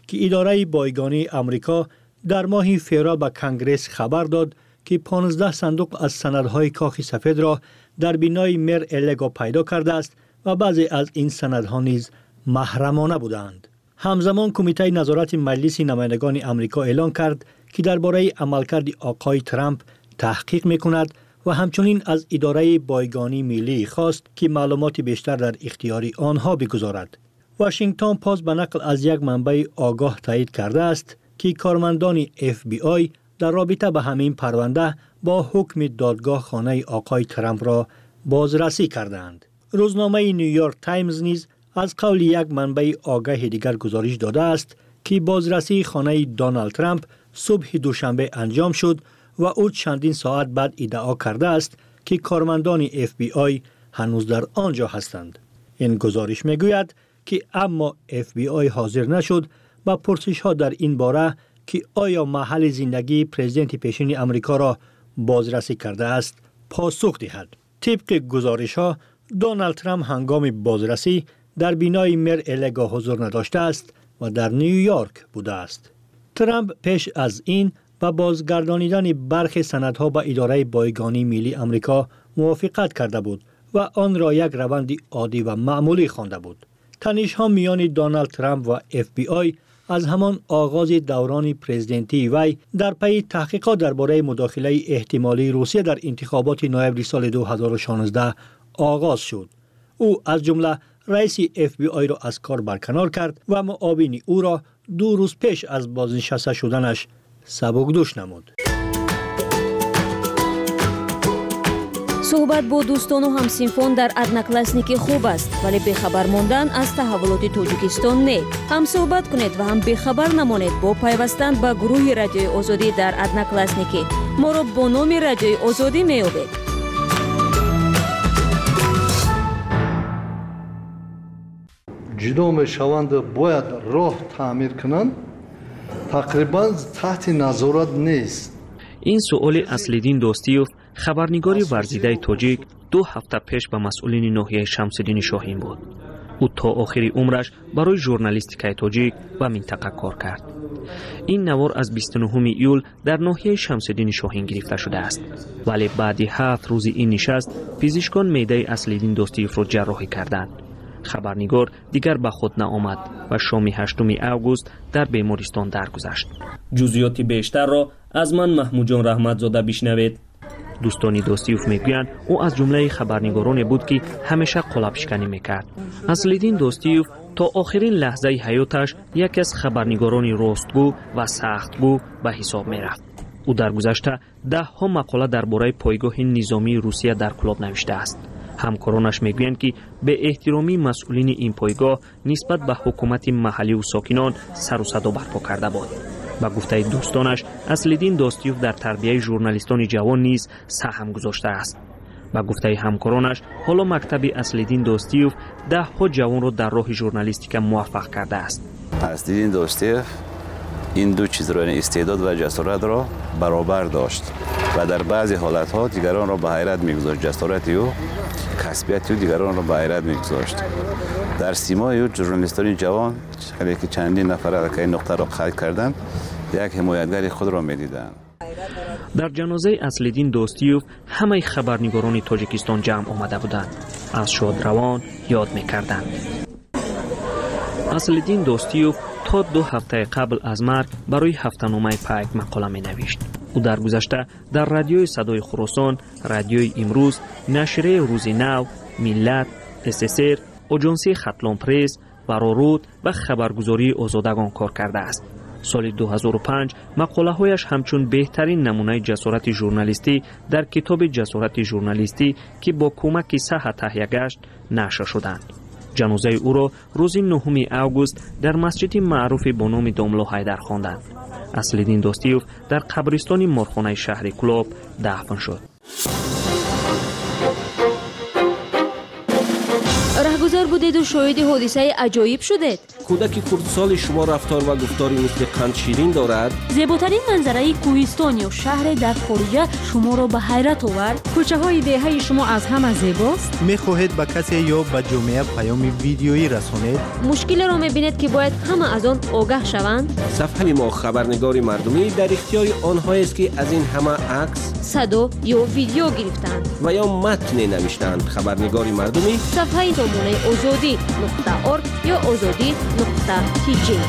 [SPEAKER 4] که اداره بایگانی امریکا در ماه فوریه به کنگره خبر داد که پانزده صندوق از سندهای کاخ سفید را در بینای مر الگو پیدا کرده است و بعضی از این سندها نیز محرمانه بودند. همزمان کمیته نظارت مجلس نمایندگان امریکا اعلام کرد که درباره عملکرد آقای ترامپ تحقیق می‌کند و همچنین از اداره بایگانی ملی خواست که معلومات بیشتر در اختیار آنها بگذارد. واشنگتن پست به نقل از یک منبع آگاه تایید کرده است که کارمندان اف بی آی در رابطه به همین پرونده با حکم دادگاه خانه آقای ترامپ را بازرسی کردند. روزنامه نیویورک تایمز نیز از قول یک منبع آگاه دیگر گزارش داده است که بازرسی خانه دونالد ترامپ صبح دوشنبه انجام شد و او چندین ساعت بعد ادعا کرده است که کارمندان اف بی آی هنوز در آنجا هستند. این گزارش میگوید که اما اف بی آی حاضر نشد با پرسش ها در این باره که آیا محل زندگی پرزیدنت پیشین امریکا را بازرسی کرده است پاسخ دهد. طبق گزارش ها دونالد ترامپ هنگام بازرسی در بینای مر الگو حضور نداشته است و در نیویورک بوده است. ترامپ پیش از این با بازگردانیدن برخی سندها به اداره بایگانی ملی امریکا موافقت کرده بود و آن را یک روند عادی و معمولی خوانده بود. تنش‌ها میان دونالد ترامپ و اف بی آی از همان آغاز دوران پرزیدنتی وی در پی تحقیقات درباره مداخله احتمالی روسیه در انتخابات نوامبر سال دو هزار و شانزده آغاز شد. او از جمله رئیس اف بی آی را از کار برکنار کرد و معاون او را دو روز پیش از بازنشسته شدنش سبکدوش نمود.
[SPEAKER 5] صحبت با دوستان و همسینفون در ادناکلاسنیکی خوب است، ولی بخبر ماندن از تحولات توجیکستان نه. هم صحبت کنید و هم بخبر نمانید با پیوستن به گروه رادیوی آزادی در ادناکلاسنیکی. ما را با نام رادیوی آزادی میابید.
[SPEAKER 8] جدا میشوند باید راه تعمیر کنند، تقریبا تحت نظارت نیست.
[SPEAKER 9] این سؤال اصلیدین دوستیوف، خبرنگاری ورزیده تاجیک، دو هفته پیش به مسئولین ناحیه شمس‌الدین شاهین بود. او تا آخری عمرش برای ژورنالیستیکای تاجیک و منطقه کار کرد. این نوار از بیست و نهم ایول در ناحیه شمس‌الدین شاهین گرفته شده است. ولی بعد هفت روز این نشست، پزشکان معده اصلیدین دوستیوف را جراحی کردند. خبرنگار دیگر به خود نآمد و شام هشتم اوگوست در بیمارستان درگذشت. جزئیات بیشتر را از من محمود جان رحمتزاده بشنوید. دوستانی دوستیوف میگویند او از جمله خبرنگارانی بود که همیشه قلاب شکنی میکرد. اصلیدین دوستیوف تا آخرین لحظه حیاتش یکی از خبرنگارانی راستگو و سختگو به حساب میرفت. او در گذشته ده ها مقاله درباره پایگاه نظامی روسیه در کلاب نوشته است. همکارانش میگویند که به احترامی مسئولین این پایگاه نسبت به حکومت محلی و ساکنان سر و صدا برپا کرده بود. با گفته دوستانش، اصلیدین دوستیوف در تربیت ژورنالیستان جوان نیز سهم گذاشته است. با گفته همکارانش، حالا مکتب اصلیدین دوستیوف ده ها جوان را در راه ژورنالیستیک موفق کرده است.
[SPEAKER 2] اصلیدین دوستیوف این دو چیز را، استعداد و جسارت را برابر داشت و در بعضی حالتها دیگران را به حیرت می‌گذاشت. جسارت او کسبیت او دیگران را به حیرت می‌گذاشت. در سیمای او ژورنالیستان جوان خیلی که چندین نفر که این نقطه را خلق کردند، یک حمایتگر خود را می‌دیدند.
[SPEAKER 9] در جنازه اصلیدین دوستیوف همه خبرنگاران تاجیکستان جمع آمده بودند. از شادروان یاد می‌کردند. اصلیدین دوستیوف تا دو هفته قبل از مرگ برای هفته‌نامه پایک مقاله می‌نوشت. او در گذشته در رادیوی صدای خراسان، رادیوی امروز، نشریه روز نو، ملت، اس اس ار، آژانس خطلان پرس، برارود و خبرگزاری آزادگان کار کرده است. سال دو هزار و پنج مقاله‌هایش همچون بهترین نمونه جسارت ژورنالیستی در کتاب جسارت ژورنالیستی که با کمک صحه تهیه گشت نشر شدند. جنازه او را روز نهم اوگوست در مسجد معروف با نام داملا حیدر خواندند. اصلیدین دوستیوف در قبرستان مارخانه شهر کلاب دفن شد.
[SPEAKER 5] گذار بودید و شاهد حادثه عجایب شدید.
[SPEAKER 18] کودک خردسال شما رفتار و گفتاری مثل قند شیرین دارد.
[SPEAKER 1] زیباترین منظره کوهستان یا شهر در خارج شما را به حیرت آورد.
[SPEAKER 21] کوچه های دهه شما از همه زیباست.
[SPEAKER 18] میخواهید به کسی یا به جامعه پیام ویدیویی رسانید؟
[SPEAKER 5] مشکل را میبینید که باید همه از آن آگاه شوند.
[SPEAKER 18] صفحه ما خبرنگار مردمی در اختیار آنهایی است که از این همه عکس،
[SPEAKER 5] صدا یا ویدیو گرفتند
[SPEAKER 18] و یا متن نوشتند. خبرنگار مردمی
[SPEAKER 5] صفحه سامانه آزادی نقطه ارگ یا آزادی نقطه تی جی.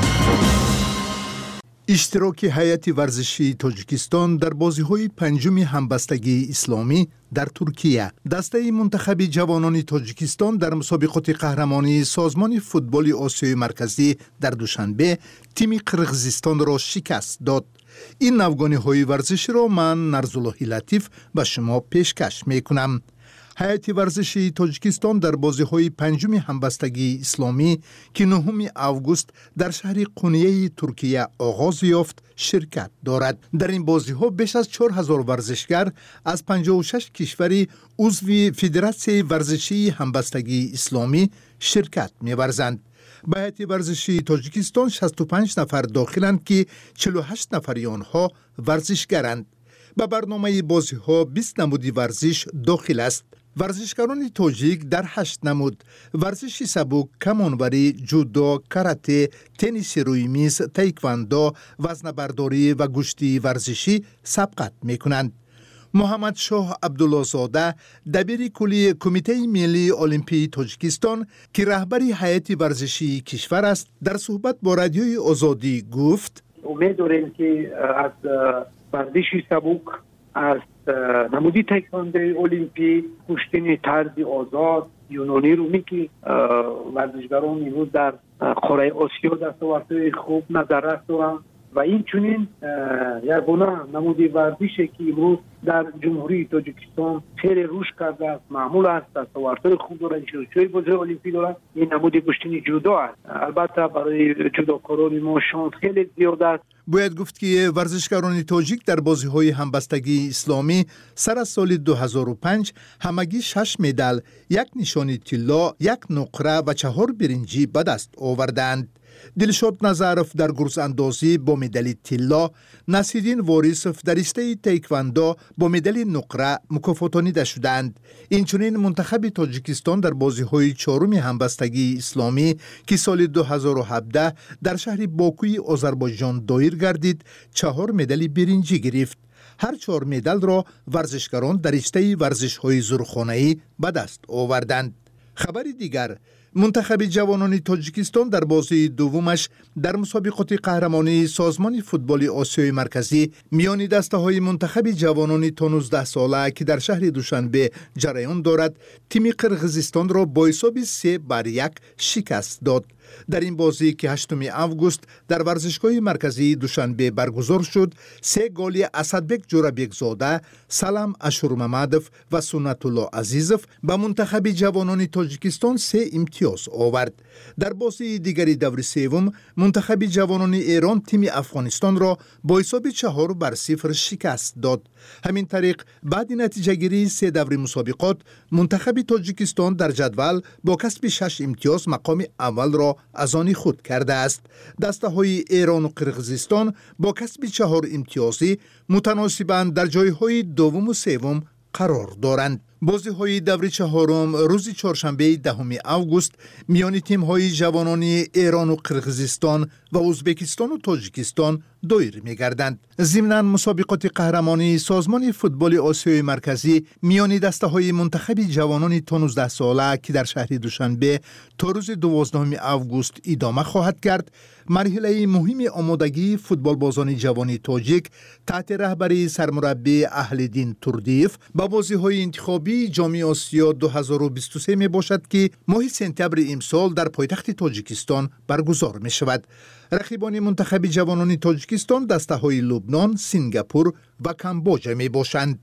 [SPEAKER 7] اشتراک هیئت ورزشی تاجیکستان در بازی‌های پنجم همبستگی اسلامی در ترکیه. دسته منتخب جوانان تاجیکستان در مسابقات قهرمانی سازمان فوتبال آسیای مرکزی در دوشنبه تیم قرقیزستان را شکست داد. این نوگانی‌های ورزشی را من نرزالله لطیف به شما پیشکش می‌کنم. هیئت ورزشی تاجیکستان در بازی‌های پنجم همبستگی اسلامی که نهم آگوست در شهر قونیه ترکیه آغاز یافت شرکت دارد. در این بازی‌ها بیش از چهار هزار ورزشگر از پنجاه و شش کشوری عضو فدراسیون ورزشی همبستگی اسلامی شرکت می‌ورزند. به هیئت ورزشی تاجیکستان شصت و پنج نفر داخلند که چهل و هشت نفری آنها ورزشگرند. به برنامه بازی‌ها بیست نمودی ورزش داخل است. ورزشکاران تاجیک در هشت نمود ورزش سبک، کمانوری، جودو، کاراته، تنیس روی میز، تایکواندو، وزنه‌برداری و گشتی ورزشی سبقت می‌کنند. محمد شاه عبدالله زاده دبیر کلی کمیته ملی المپی تاجیکستان که رهبری هیئت ورزشی کشور است در صحبت با رادیوی آزادی گفت:
[SPEAKER 10] امید داریم که از ورزش سبک، از نمودی تایکواندو المپی، کشتی طرز آزاد، یونانی رومی که ورزشگران امروز در قاره آسیا دستاوردهای خوب نظر دارند و این چنین یگانه نمودی ورزشی که امروز در جمهوری تاجیکستان خیلی رشد کرده است، معمول است، دستاوردهای خوب دارد، شرکت‌های بزرگ المپی دارد. این نمودی کشتی جودو است. البته برای جودوکاران ما شانس خیلی زیاد است.
[SPEAKER 7] باید گفت که ورزشکاران تاجیک در بازی‌های همبستگی اسلامی سر از سال دو هزار و پنج همگی شش مدال، یک نشانی طلا، یک نقره و چهار برنجی به دست آوردند. دلشاد نظرف در گرز اندازی با مدال طلا، نصیرالدین وارث در رشته تایکواندو با مدال نقره مکافاتانیده شدند. اینچنین منتخب تاجیکستان در بازی‌های چهارم همبستگی اسلامی که سال دو هزار و هفده در شهر باکوی آذربایجان دایر گردید، چهار مدال برنجی گرفت. هر چهار مدال را ورزشکاران در رشته ورزش‌های زورخانه‌ای به دست آوردند. خبر دیگر، منتخب جوانان تاجیکستان در بازی دومش در مسابقات قهرمانی سازمان فوتبال آسیای مرکزی میان دسته‌های منتخب جوانان تا نوزده ساله که در شهر دوشنبه جریان دارد، تیم قرقیزستان را با حساب سه بر یک شکست داد. در این بازی که هشتم آگوست در ورزشگاه مرکزی دوشنبه برگزار شد، سه گل اسدبک جورابک زاده، سلام اشورممدوف و سنت الله عزیزوف به منتخب جوانان تاجیکستان سه امتیاز آورد. در بازی دیگری دور سوم منتخب جوانان ایران تیم افغانستان را با حساب چهار بر صفر شکست داد. همین طریق بعد نتیجه گیری سه دور مسابقات منتخب تاجیکستان در جدول با کسب شش امتیاز مقام اول را از آن خود کرده است. دسته های ایران و قرقیزستان با کسب چهار امتیازی متناسباً در جای های دوم و سوم قرار دارند. بازی های دور چهارم روز چهارشنبه دهم آگوست میان تیم های جوانان ایران و قرقیزستان و ازبکستان و تاجیکستان دایر می گردند. ضمناً مسابقات قهرمانی سازمان فوتبال آسیای مرکزی میان دسته های منتخب جوانان تا نوزده ساله که در شهر دوشنبه تا روز دوازدهم آگوست ادامه خواهد کرد، مرحله مهم آمادگی فوتبال بازان جوان تاجیک تحت رهبری سرمربی اهل‌دین توردیف با بازی های انتخابی جام آسیا دو هزار و بیست و سه می باشد که ماه سپتامبر امسال در پایتخت تاجیکستان برگزار می شود. رقیبان منتخب جوانان تاجیکستان دسته های لبنان، سنگاپور و کامبوجا می باشند.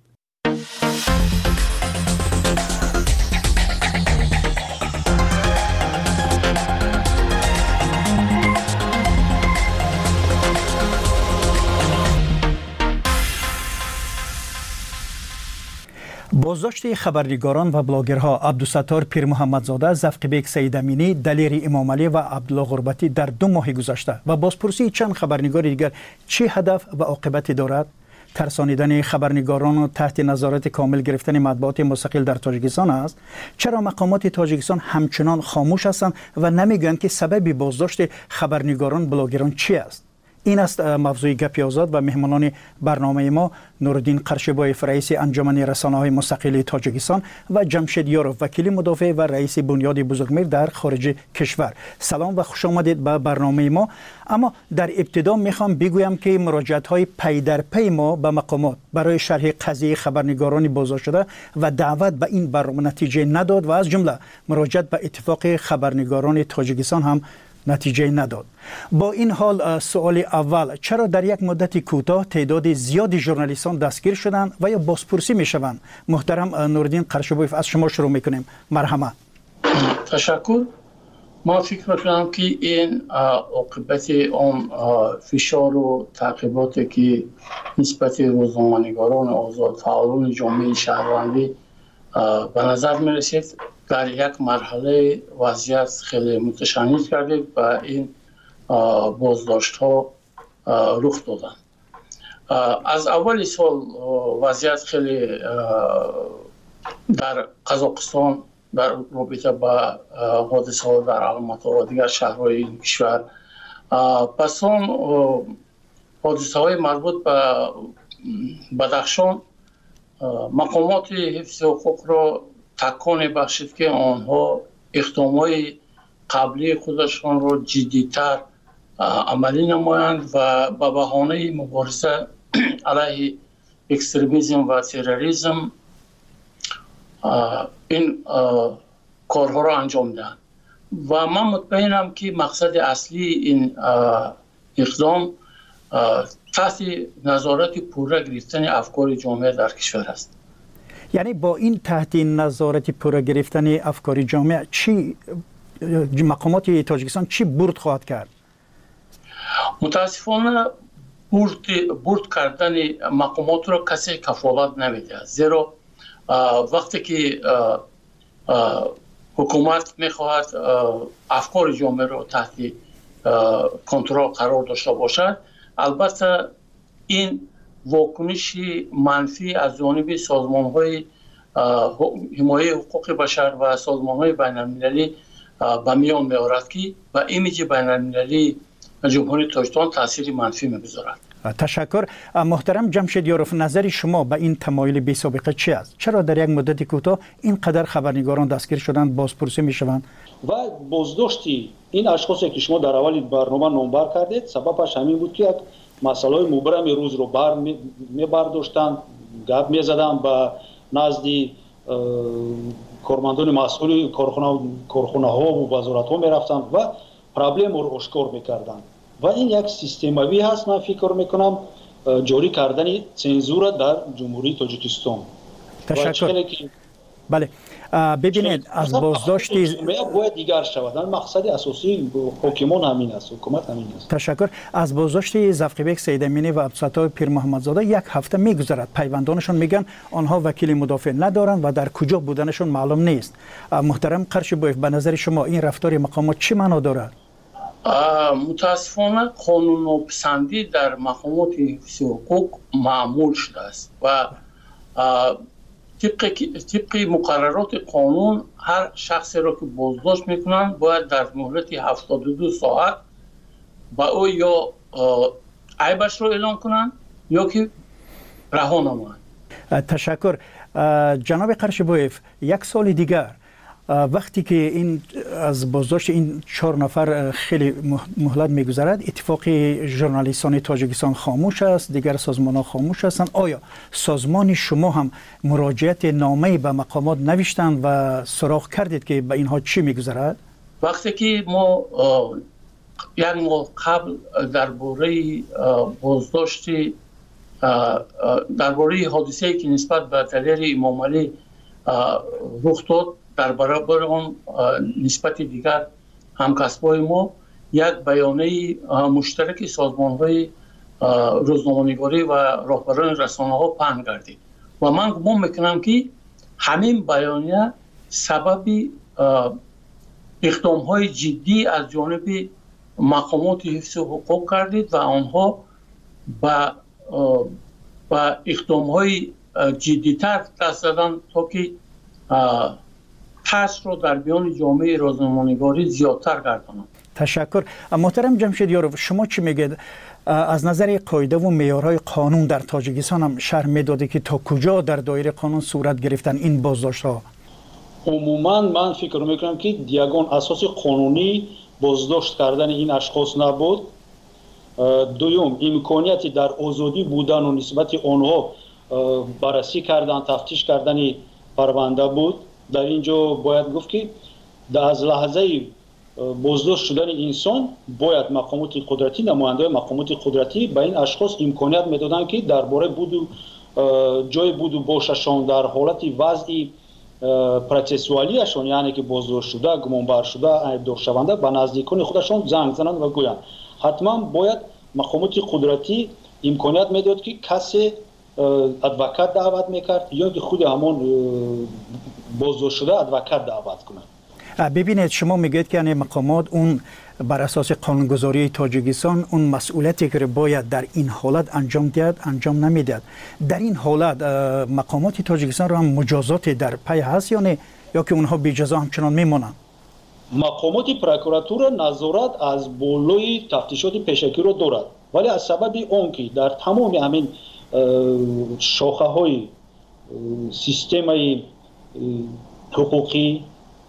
[SPEAKER 20] بازداشت خبرنگاران و بلاگرها عبدالستار پیر محمدزاده، زفقبیک سید امینی، دلیر امام علی و عبدالله غربتی در دو ماه گذشته و بازپرسی چند خبرنگار دیگر چه هدف و عاقبتی دارد؟ ترسانیدن خبرنگاران و تحت نظارت کامل گرفتن مطبوعات مستقل در تاجیکستان است. چرا مقامات تاجیکستان همچنان خاموش هستند و نمیگویند که سبب بازداشت خبرنگاران بلاگران چی است؟ این است موضوع گپی آزاد و مهمانان برنامه ما نورالدین قرشبایف رئیس انجمن رسانه‌های مستقل تاجیکستان و جمشید یاروف وکیل مدافع و رئیس بنیاد بزرگمیر در خارج کشور. سلام و خوش آمدید به برنامه ما. اما در ابتدا میخوام بگویم که مراجعت‌های پی در پی ما به مقامات برای شرح قضیه خبرنگاران بازداشت شده و دعوت به این برنامه نتیجه نداد و از جمله مراجعت به اتفاق خبرنگاران تاجیکستان هم نتیجه نداد. با این حال سوال اول، چرا در یک مدت کوتاه تعداد زیادی ژورنالیستان دستگیر شدند و یا بازپرسی میشوند؟ محترم نورالدین قرشبایف، از شما شروع میکنیم. مرحمت.
[SPEAKER 12] تشکر. ما فکر میکنم که این عاقبت اون فشار و تعقیباتی که نسبت روزنامه‌نگاران آزاد، فعالان جامعه شهروندی به نظر میرسید در یک مرحله وضعیت خیلی متشنج کرده و این بازداشت ها رخ دادن. از اول سال وضعیت خیلی در قزاقستان در رابطه با حادثه ها در الماتا و دیگر شهرهای این کشور، پس اون حادثه های مربوط به بدخشان مقامات حفظ حقوق را تکان بخشید که آنها اقدامات قبلی خودشان را جدیتر عملی نمایند و به بهانه مبارزه علیه اکستریمیسم و تروریسم این کارها را انجام دهند. و من مطمئنم که مقصد اصلی این اقدام تحت نظارت پوره گرفتن افکار جامعه در کشور است.
[SPEAKER 20] یعنی با این تحت نظارت پوره گرفتن افکار جامعه چی مقامات تاجیکستان چی برد خواهد کرد؟
[SPEAKER 12] متاسفانه برد برد کردن مقامات را کسی کفالت نمیده، زیرا وقتی که حکومت میخواهد افکار جامعه را تحت کنترل قرار داشته باشد، البته این واکنش منفی از جانب سازمان‌های حمایت حقوق بشر و سازمان‌های بین‌المللی به میان می‌آورد که به ایمیج بین‌المللی جمهوری تاجیکستان تاثیر منفی می‌گذارد.
[SPEAKER 20] تشکر. محترم جمشید یاروف، نظر شما به این تمایل بی سابقه چی است؟ چرا در یک مدت کوتاه اینقدر خبرنگاران دستگیر شدند، بازپرسی می‌شوند؟
[SPEAKER 13] و بازداشتی این اشخاصی که شما در اول برنامه نامبر کردید سببش همین بود که یک مسائل مبرم روز رو بر می برداشتن، گپ می زدن به نزد کارمندان مسئول کارخانه ها و وزارت ها می رفتن و پرابلم رو آشکار می کردن و این یک سیستموی هست. من فکر می کنم جاری کردن چنزور در جمهوری تاجیکستان.
[SPEAKER 20] تشکر. بله ببینید از بازداشتی
[SPEAKER 13] باید دیگر شود. مقصد اساسی حکومت همین است، حکومت همین است.
[SPEAKER 20] تشکر. از بازداشت زفقبیک سید امینی و عبدالستار پیر محمدزاده یک هفته میگذرد. پیوندانشون میگن آنها وکیل مدافع ندارند و در کجا بودنشون معلوم نیست. محترم قرشبایف، به نظر شما این رفتار مقامات چی معنا دارد؟
[SPEAKER 12] متاسفانه قانون پسندی در مقامات حفظ حقوق معمول شده است و طبق طبق مقررات قانون هر شخصی را که بازداشت میکنند باید در مهلت هفتاد و دو ساعت با او یا عیبش را اعلام کنند یا که رها نمایند.
[SPEAKER 20] تشکر. جناب قرشبایف، یک سال دیگر وقتی که این از بازداشت این چهار نفر خیلی مهلت میگذرد، اتفاق ژورنالیستان تاجیکستان خاموش است، دیگر سازمان ها خاموش هستند. آیا سازمان شما هم مراجعت نامه به مقامات نوشتند و سراغ کردید که به اینها چی میگذرد؟
[SPEAKER 12] وقتی که ما یک ماه قبل درباره بازداشت درباره حادثه‌ای که نسبت به دلیر امام علی رخ داد، در برابر اون نسبت دیگر همکسبای ما یک بیانیه مشترک سازمان‌های روزنامه‌نگاری و راهبران رسانه‌ها پهن گردید و من گمان میکنم که همین بیانیه سبب اقدام های جدی از جانب مقامات حفظ حقوق کردید و آنها با با اقدام های جدیتر دست دادن تا که پس رو در بیان جامعه روزنامه‌نگاری زیادتر گردانند.
[SPEAKER 20] تشکر. محترم جمشید یاروف، شما چی میگید؟ از نظر قاعده و معیارهای قانون در تاجیکستان هم شرح میداده که تا کجا در دایره قانون صورت گرفتن این بازداشت‌ها؟
[SPEAKER 13] عموما من فکر میکنم که یگان اساس قانونی بازداشت کردن این اشخاص نبود. دوم، امکانیتی در آزادی بودن و نسبت آنها بررسی کردن، تفتیش کردن پرونده بود. در اینجا باید گفت که از لحظه بازداشت شدن انسان باید مقامات قدرتی، نماینده مقامات قدرتی به این اشخاص امکانیت میدادن که درباره بود و جای بود و باششان در حالت وضعی پروسسوالیشان، یعنی که بازداشت شده، گمانبر شده، ایبدار شونده، به نزدیکان خودشان زنگ زنند و گویند. حتما باید مقامات قدرتی امکانیت میداد که کسی ادوکات دعوت میکرد یا که خود همان بازداشت شده ادوکات دعوت کنند.
[SPEAKER 20] ببینید، شما میگید که یعنی مقامات اون بر اساس قانونگذاری تاجیکستان اون مسئولیتی که باید در این حالت انجام دهد انجام نمیدهد. در این حالت مقامات تاجیکستان را هم مجازات در پی هست یا نه، یا که اونها بی جزا همچنان میمونند؟
[SPEAKER 13] مقامات پروکراتور نظارت از بالای تفتیشات پیشکی را دارد، ولی از سبب اون که در تمام همین شاخه های سیستم حقوقی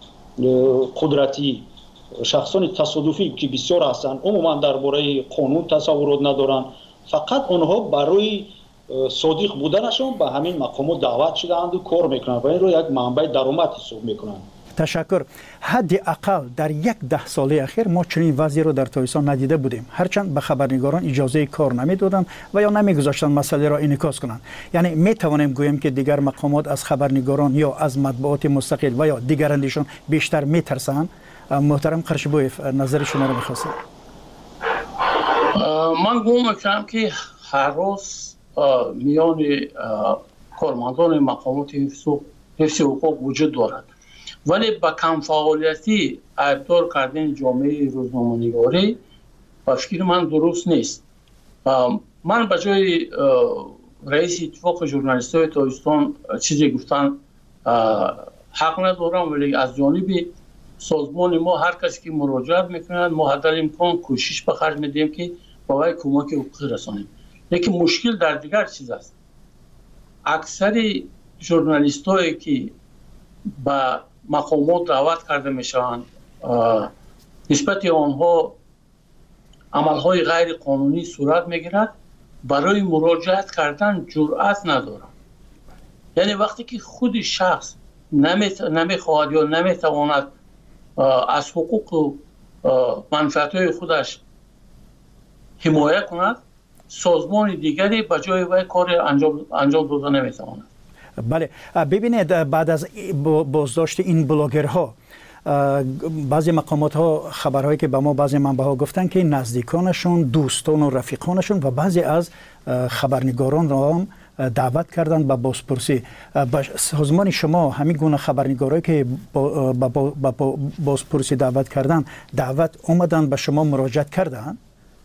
[SPEAKER 13] قدرتی شخصان تصادفی که بسیار هستند عموما درباره قانون تصورات ندارند، فقط آنها برای صادق بودنشان به همین مقامات دعوت شدهاند و کار میکنند و این رو یک منبع درآمد حساب میکنند.
[SPEAKER 20] تشکر. حداقل در یک ده ساله اخیر ما چنین وضعی رو در تاجیکستان ندیده بودیم، هرچند به خبرنگاران اجازه کار نمیدادند و یا نمیگذاشتند مسئله را انعکاس کنند. یعنی می توانیم گوییم که دیگر مقامات از خبرنگاران یا از مطبوعات مستقل و یا دیگر اندیشان بیشتر میترسند. محترم قرشبویف، نظر شما رو میخواستم.
[SPEAKER 12] من گمان میکنم که هر روز میان کارمندان مقامات حفظ حقوق وجود دارد، ولی با کم فعالیتی ایبدار کردن جامعه روزنامه‌نگاری با فکر من درست نیست. من به جای رئیس اتفاق ژورنالیست‌های تاجیکستان چیزی گفتن حق ندارم، ولی از جانب سازمان ما هر کسی که مراجعت میکنند ما حد الامکان کوشش به خرج میدیم که با وی کمک حقوقی رسانیم. لیکن مشکل در دیگر چیز است. اکثر ژورنالیست‌هایی که با مقامات دعوت کرده میشوند نسبت آنها عملهای غیر قانونی صورت میگیرد، برای مراجعت کردن جرأت ندارند. یعنی وقتی که خود شخص نمیخواهد یا نمیتواند از حقوق و منفعت‌های خودش حمایت کند، سازمان دیگری به جای وی کار انجام انجام داده نمیتواند.
[SPEAKER 20] بله، ببینید بعد از بازداشت این بلاگرها بعضی مقامات ها خبرهایی که به ما بعضی منبع‌ها گفتن که نزدیکانشون، دوستان و رفیقانشون و بعضی از خبرنگاران را هم دعوت کردن به بازپرسی. با سازمان شما همین گونه خبرنگارایی که با, با, با, با بازپرسی دعوت کردن دعوت اومدن به شما مراجعت کردن؟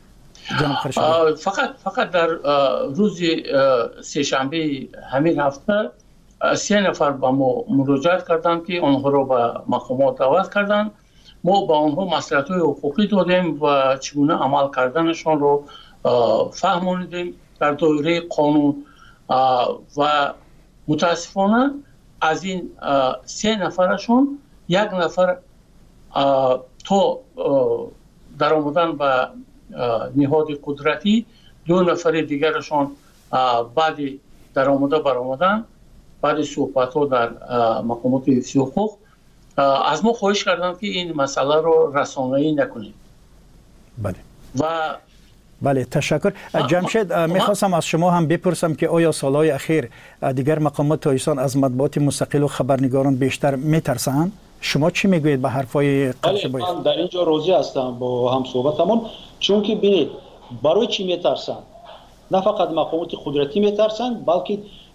[SPEAKER 12] فقط فقط در روز سه شنبه همین هفته سه نفر با ما مراجعت کردن که آنها را به مقامات دعوت کردن. ما با آنها مصلحت‌های حقوقی دادیم و چگونه عمل کردنشان را فهماندیم در دایره قانون و متاسفانه از این سه نفرشون یک نفر تا در آمدن به نهاد قدرتی، دو نفر دیگرشان بعد در آمده برآمدن بعد صحبت ها در مقامات حفظ حقوق از ما خواهش کردن که این مسئله رو رسانه‌ای نکنیم.
[SPEAKER 20] بله.
[SPEAKER 12] و
[SPEAKER 20] بله، تشکر. جمشید، میخواستم از شما هم بپرسم که آیا سالهای اخیر دیگر مقامات تاجیکستان از مطبوعات مستقل و خبرنگاران بیشتر میترسند؟ شما چی میگویید به حرفای قرشبویف؟
[SPEAKER 13] من در اینجا راضی هستم با هم صحبتمون، چون که ببینید برای چی میترسند؟ نه فقط مقامات قدرتی میترسند، بلکه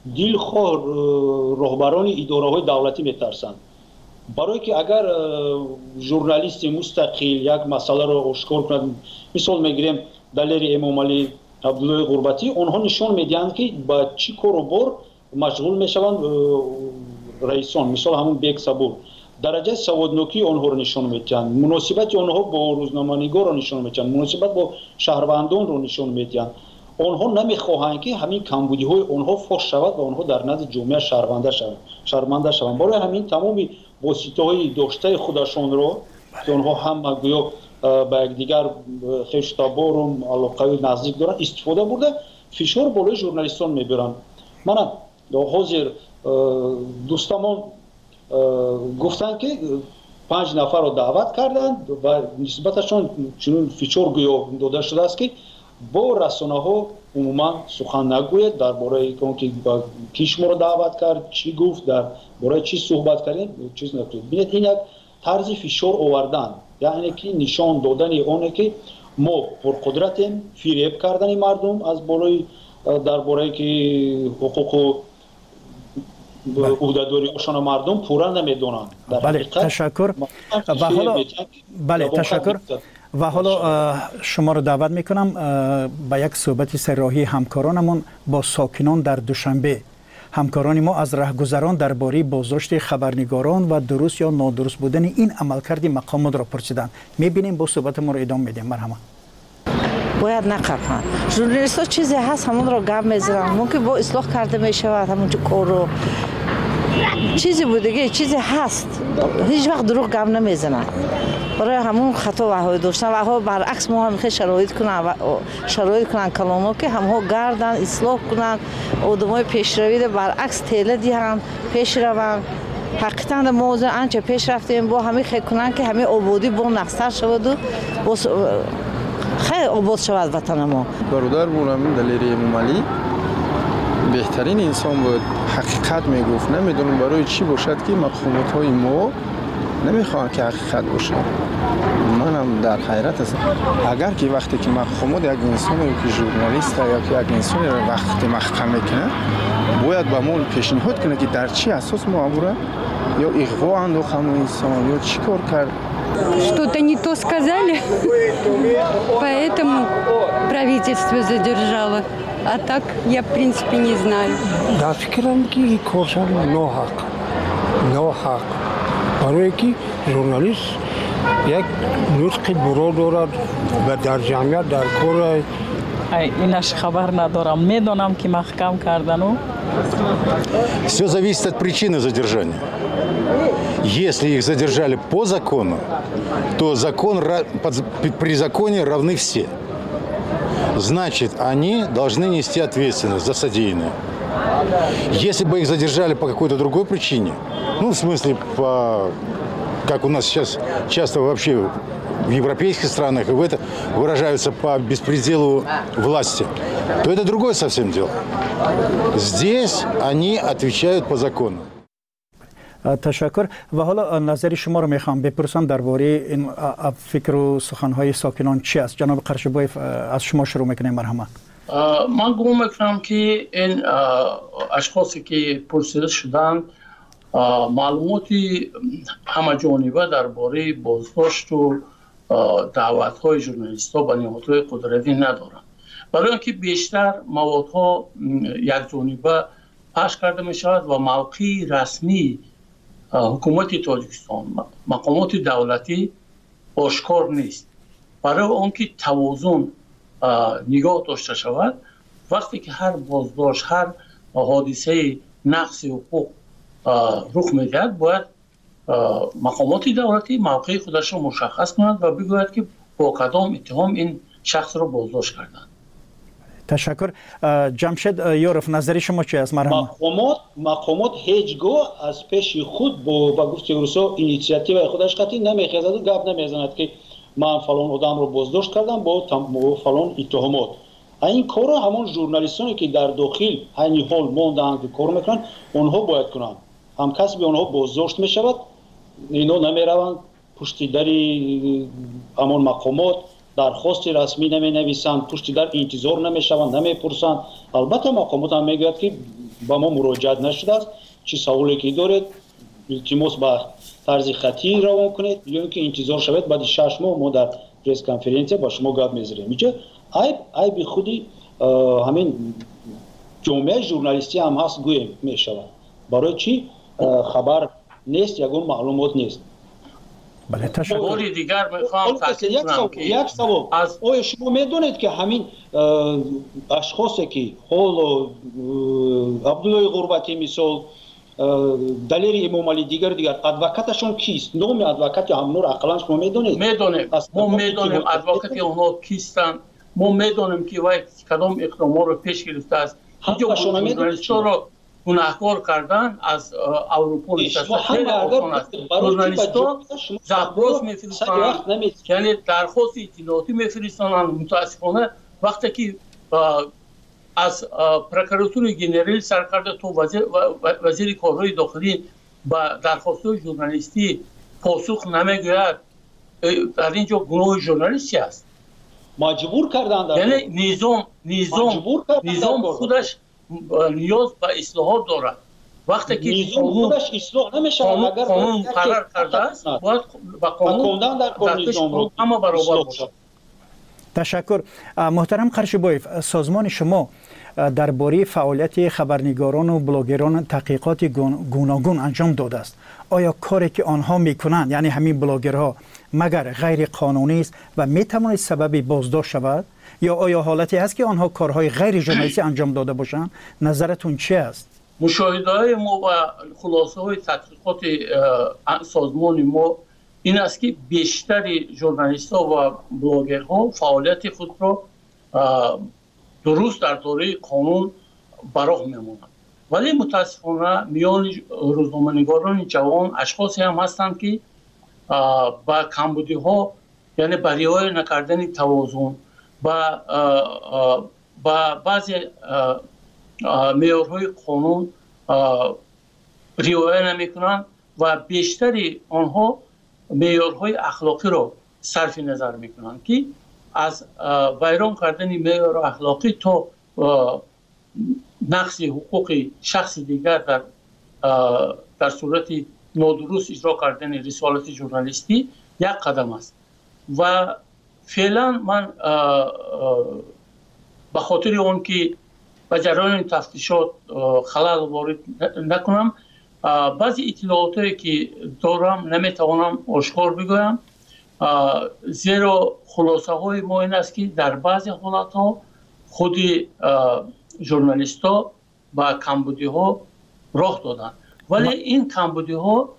[SPEAKER 13] дилхор роҳбарони идораҳои давлатӣ метарсанд, барое ки агар журналисти мустақил як масъаларо ошкор кунад, мисол мегирем далери эмомалӣ абдуллои ғурбатӣ, онҳо нишон медиҳанд ки ба чӣ кору бор машғул мешаванд раисон, мисол ҳамун бек сабур, дараҷаи саводнокии онҳоро нишон медиҳанд, муносибати онҳо бо рӯзноманигорро нишон медиҳанд, муносибат бо шаҳрвандонро нишон медиҳанд. онҳо намехоҳанд ки ҳамин камбудиҳои онҳо фош шавад ва онҳо дар назди ҷомеа шарманда шаванд шарманда шаванд барои ҳамин тамоми воситаҳои доштаи худашонро ки онҳо ҳама гӯё ба якдигар хештабору алоқаи наздик доранд истифода бурда фишор болои журналистон мебаранд. мана ҳозир дӯстамон гуфтанд ки панҷ нафарро даъват карданд ва нисбаташон чунин фишор гӯё дода шудааст ки бо расонаҳо умуман сухан нагӯед дар бораи он ки ки шуморо даъват кард, чӣ гуфт, дар бораи чӣ суҳбат кардем, чиз накунед. бинед ин як тарзи фишор овардан, яъне ки нишон додани оне ки мо пурқудратем, фиреб кардани мардум аз болои дар бораи ки ҳуқуқу уҳдадориҳошона мардум пурра намедонанд.
[SPEAKER 20] бале ташаккур ва ҳоло бале ташаккур ва ҳоло шуморо даъват мекунам ба як суҳбати серроҳии ҳамкоронамон бо сокинон дар душанбе. ҳамкорони мо аз раҳгузарон дар бораи боздошти хабарнигорон ва дуруст ё нодуруст будани ин амалкарди мақомотро пурсиданд. мебинем бо суҳбатамонро идома медиҳем. марҳамат.
[SPEAKER 3] бояд нақабанд. журналистҳо чизе ҳаст ҳамонро гап мезананд, мумкин бо ислоҳ карда мешавад ҳамон корро. чизе будиге чизе ҳаст, ҳеҷ вақт дурӯғ гап намезананд. барои ҳамон хато ваҳои доштан ваҳо баръакс мо ҳам мехоҳем шароит кунанд шароит кунанд калонҳо ки ҳамҳо гарданд, ислоҳ кунанд, одамои пешравида баръакс тела диҳанд, пеш раванд. ҳақиқатан мо ҳозир анча пеш рафтем, бо ҳамин хел кунанд ки ҳамин ободӣ бо нақстар шаваду хеле обод шавад ватани мо.
[SPEAKER 6] бародар муломин далери эмомалӣ беҳтарин инсон буд, ҳақиқат мегуфт. намедонам барои чӣ бошад ки мақомотҳои мо намехоҳанд ки ҳақиқат бошад. манам дар ҳайрат ҳастам. агар ки вақте ки мақомот як инсоне ки журналиста ё ки як инсонеро вақте маҳкам мекунад, бояд ба мо пешниҳод кунад ки дар чӣ асос мо амура ё иғво андохт ҳамон инсон ё чӣ кор кард.
[SPEAKER 15] Что-то не то сказали, поэтому правительство задержало. А так я, в принципе, не знаю.
[SPEAKER 24] Да, фикрам ки коршам ноҳақ. Ноҳақ. барое ки журналист як нутқи буро дорад ва дар ҷамъият дар кор
[SPEAKER 25] инаш хабар надорам. Медонам ки маҳкам кардану.
[SPEAKER 26] Все зависит от причины задержания. Если их задержали по закону, то закон, при законе равны все. Значит, они должны нести ответственность за содеянное. Если бы их задержали по какой-то другой причине, ну, в смысле, по, как у нас сейчас часто вообще в европейских странах, и в это выражаются по беспределу власти, то это другое совсем дело. Здесь они отвечают по закону.
[SPEAKER 20] تشکر و حالا نظر شما رو میخوام بپرسم درباره این فکر و سخنهای ساکنان چی است؟ جناب قرشبایف از شما شروع میکنیم. مرحمت.
[SPEAKER 12] من گمان میکنم که این اشخاصی که پرسیده شدند معلوماتی همه جانبه درباره بازداشت و دعوت‌های ژورنالیست‌ها به نهادهای قدرتی ندارند. برای اینکه بیشتر موادها یک جانبه پخش کرده میشود و موقع رسمی حکومت تاجیکستان مقامات دولتی آشکار نیست. برای آنکه توازن نگاه داشته شود، وقتی که هر بازداشت، هر حادثه نقض حقوق رخ میدهد، باید مقامات دولتی موقع خودش را مشخص کنند و بگوید که با کدام اتهام این شخص را بازداشت کردند.
[SPEAKER 20] تشکر. جمشید یورف، نظری شما چی است؟ مرحبا.
[SPEAKER 13] مقامات مقامات هیچگاه از پیش خود با با گفته روسا اینیشیاتیو خودش قطعی نمیخواد و گپ نمیزند که من فلان آدم رو بازداشت کردم با فلان اتهامات. این کارو همون ژورنالیستانی که در داخل همین حال موندن که کار میکنن اونها باید کنن. هم کسی به اونها بازداشت میشود، اینا نمیروند پشت دری همون مقامات درخواست رسمی نمی نویسند، پشت در انتظار نمی شوند، نمی پرسند. البته مقامات هم میگوید که با ما مراجعت نشده است، چه سوالی که دارید التماس با طرز خطی روان کنید یا اینکه انتظار شود بعد شش ماه ما در پرس کنفرانس با شما گپ می‌زنیم. اینجا عیب عیب خودی همین جامعه ژورنالیستی هم هست گویا میشود. برای چی خبر نیست، یگون معلومات نیست.
[SPEAKER 20] بله تشکر.
[SPEAKER 14] باری دیگر میخوام تاکید کنم که
[SPEAKER 13] یک سوال از آیا شما میدونید که همین اشخاصی که حال عبدالله غربتی مثال دلیل امام علی دیگر دیگر ادوکاتشون کیست؟ نام ادوکات هم نور اقلا شما میدونید؟
[SPEAKER 14] میدونیم. ما میدونیم ادوکات اونها کیستن. ما میدونیم که وای کدام اقدامات رو پیش گرفته است. اینجا ژورنالیست‌ها رو گناهکار کردن از اروپا نشسته خیلی آسان است. ژورنالیست‌ها زبراس میفرستند، یعنی درخواست اطلاعاتی میفرستند. متاسفانه وقتی که از پروکراتور جنرال سرکرده تو وزیر, وزیر کارهای داخلی با درخواست‌های ژورنالیستی پاسخ نمیگوید، در اینجا گناه ژورنالیستی است.
[SPEAKER 13] مجبور کردند،
[SPEAKER 14] یعنی نظام نظام نظام خودش نیاز به اصلاحات دارد. وقتی که
[SPEAKER 13] نظام خودش اصلاح نمیشه اگر
[SPEAKER 14] قانون قرار کرده است باید با قانون در نظام رو اما برابر باشد.
[SPEAKER 20] تشکر. محترم قرشبایف، سازمان شما درباره فعالیت خبرنگاران و بلاگران تحقیقات گوناگون انجام داده است. آیا کاری که آنها میکنند، یعنی همین بلاگرها، مگر غیر قانونی است و میتواند سبب بازداشت شود؟ یا آیا حالتی هست که آنها کارهای غیر ژورنالیستی انجام داده باشند؟ نظرتون چی است؟
[SPEAKER 14] مشاهده های ما و خلاصه های تحقیقات سازمان ما این است که بیشتر ژورنالیست ها و بلاگرها فعالیت خود را درست در دایره قانون براه میمونند. ولی متاسفانه میان روزنامه‌نگاران جوان اشخاصی هم هستند که با کمبودی ها، یعنی با رعایت نکردن توازن، با با بعضی معیارهای قانون رعایت نمیکنند و بیشتری آنها معیارهای اخلاقی را صرف نظر میکنند که از ویران کردن معیار اخلاقی تا نقض حقوق شخص دیگر در در صورت نادرست اجرا کردن رسالت ژورنالیستی یک قدم است. و فعلا من به خاطر اون که به جریان تفتیشات خلل وارد نکنم، بعضی اطلاعاتی که دارم نمیتوانم آشکار بگویم، زیرا خلاصه های ما این است که در بعضی حالت ها خود ژورنالیست ها با کمبودی ها راه دادن، ولی این کمبودی ها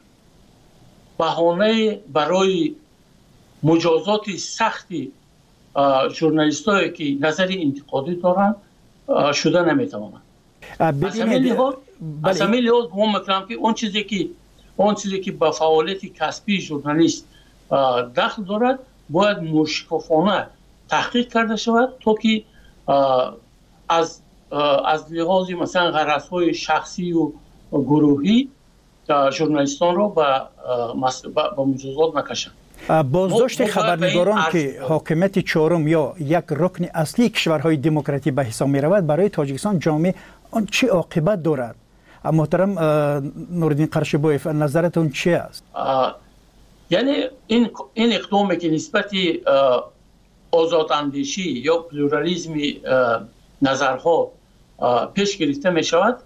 [SPEAKER 14] بهانه برای مجازات سختی ژورنالیست هایی که نظر انتقادی دارند شده نمیتوانند. از همین لحاظ از همین لحاظ ما میکنم که اون چیزی که اون چیزی که با فعالیت کسبی ژورنالیست دخل دارد باید مشکفانه تحقیق کرده شود تا که از از لحاظ مثلا غرض‌های شخصی و گروهی ژورنالیستان را به با مجازات نکشند.
[SPEAKER 20] بازداشت خبرنگاران که حاکمیت چهارم یا یک رکن اصلی کشورهای دموکراتی به حساب می رود برای تاجیکستان جامعه آن چه عاقبت دارد؟ محترم نورالدین قرشبایف، نظرتون چی است؟
[SPEAKER 14] یعنی این این اقدامی که نسبت آزاداندیشی یا پلورالیسم نظرها پیش گرفته می شود،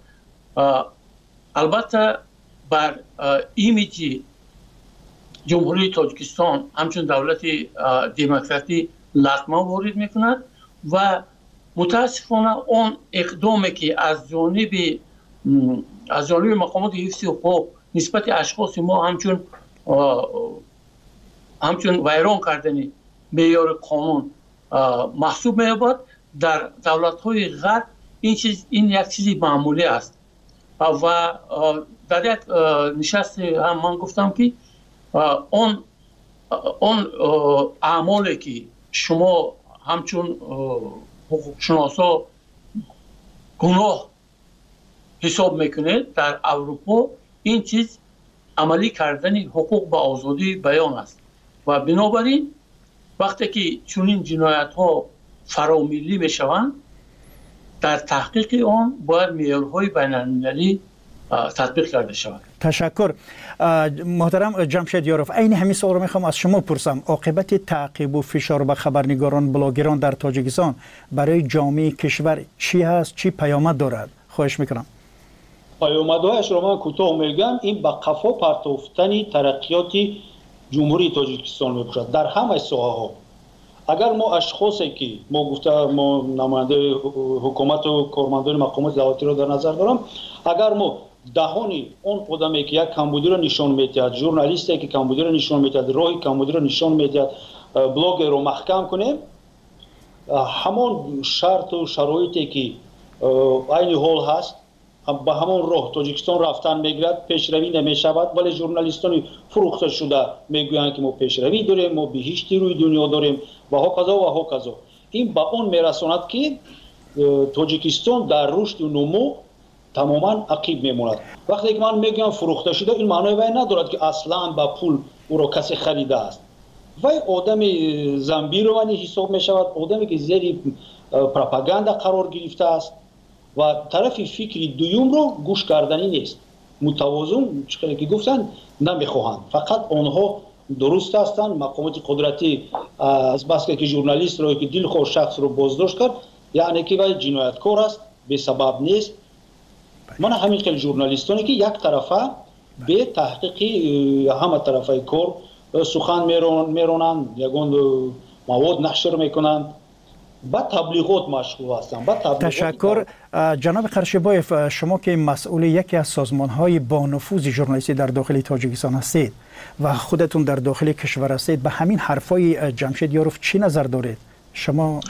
[SPEAKER 14] البته بر ایمیجی جمهوری تاجیکستان همچون دولت دموکراتی لطمه وارد می کند و متاسفانه اون اقدامی که از جانب از جانب مقامات حفظ حقوق نسبت اشخاص ما همچون همچون ویران کردن معیار قانون محسوب می یابد، در دولت‌های غرب این چیز این یک چیزی معمولی است. و در یک نشست هم من گفتم که اون اون اعمالی که شما همچون حقوقشناسا گناه حساب میکنید در اروپا، این چیز عملی کردن حقوق به آزادی بیان است و بنابراین وقتی که چنین جنایت ها فرامیلی میشوند در تحقیق آن باید معیارهای بین المللی تطبیق کرده شود.
[SPEAKER 20] تشکر. محترم جمشید یاروف، این همین سوال رو میخوام از شما پرسم. عاقبت تعقیب و فشار به خبرنگاران بلاگران در تاجیکستان برای جامعه کشور چی هست، چی پیامد دارد؟ خواهش میکنم.
[SPEAKER 13] پیامدهایش رو من کوتاه میگم. این به قفا پرتافتن ترقیات جمهوری تاجیکستان میباشد در همه ساحه‌ها. اگر ما اشخاصی که ما گفته ما نماینده حکومت و کارمندان مقامات دولتی رو در نظر دارم، اگر ما دهانی اون آدمی که یک کمبودی رو نشان میدهد، ژورنالیستی که کمبودی رو نشان میدهد، راهی کمبودی رو نشان میدهد، بلاگ رو محکم کنیم، همون شرط و شرایطی که عین حال هست به همون راه تاجیکستان رفتن میگیرد، پیشروی نمیشود. ولی ژورنالیستان فروخته شده میگویند که ما پیشروی داریم، ما بهشتی روی دنیا داریم و هاکذا و هاکذا. این به اون میرساند که تاجیکستان در رشد و نمو تماما عقیب میماند. وقتی که من میگم فروخته شده، این معنی وای ندارد که اصلا با پول او را کسی خریده است. وای آدم زنبیروانی حساب میشود، آدمی که زیر پروپاگاندا قرار گرفته است و طرف فکری دوم رو گوش کردنی نیست. متوازن چقدر که گفتن نمیخواهند، فقط آنها درست هستند. مقامات قدرتی از بس که ژورنالیست رو که دلخواه شخص رو بازداشت کرد، یعنی که وای جنایتکار است، به سبب نیست. من همین خیلی ژورنالیستانی که یک طرفه به تحقیقی همه طرفه کار سخن میرونند، یگان مواد نشر میکنند، با تبلیغات مشغول هستند.
[SPEAKER 20] تشکر. جناب قرشبایف، شما که مسئول یکی از سازمان‌های با نفوذ ژورنالیستی در داخل تاجیکستان هستید و خودتون در داخل کشور هستید، به همین حرفای جمشید یاروف چی نظر دارید؟ شما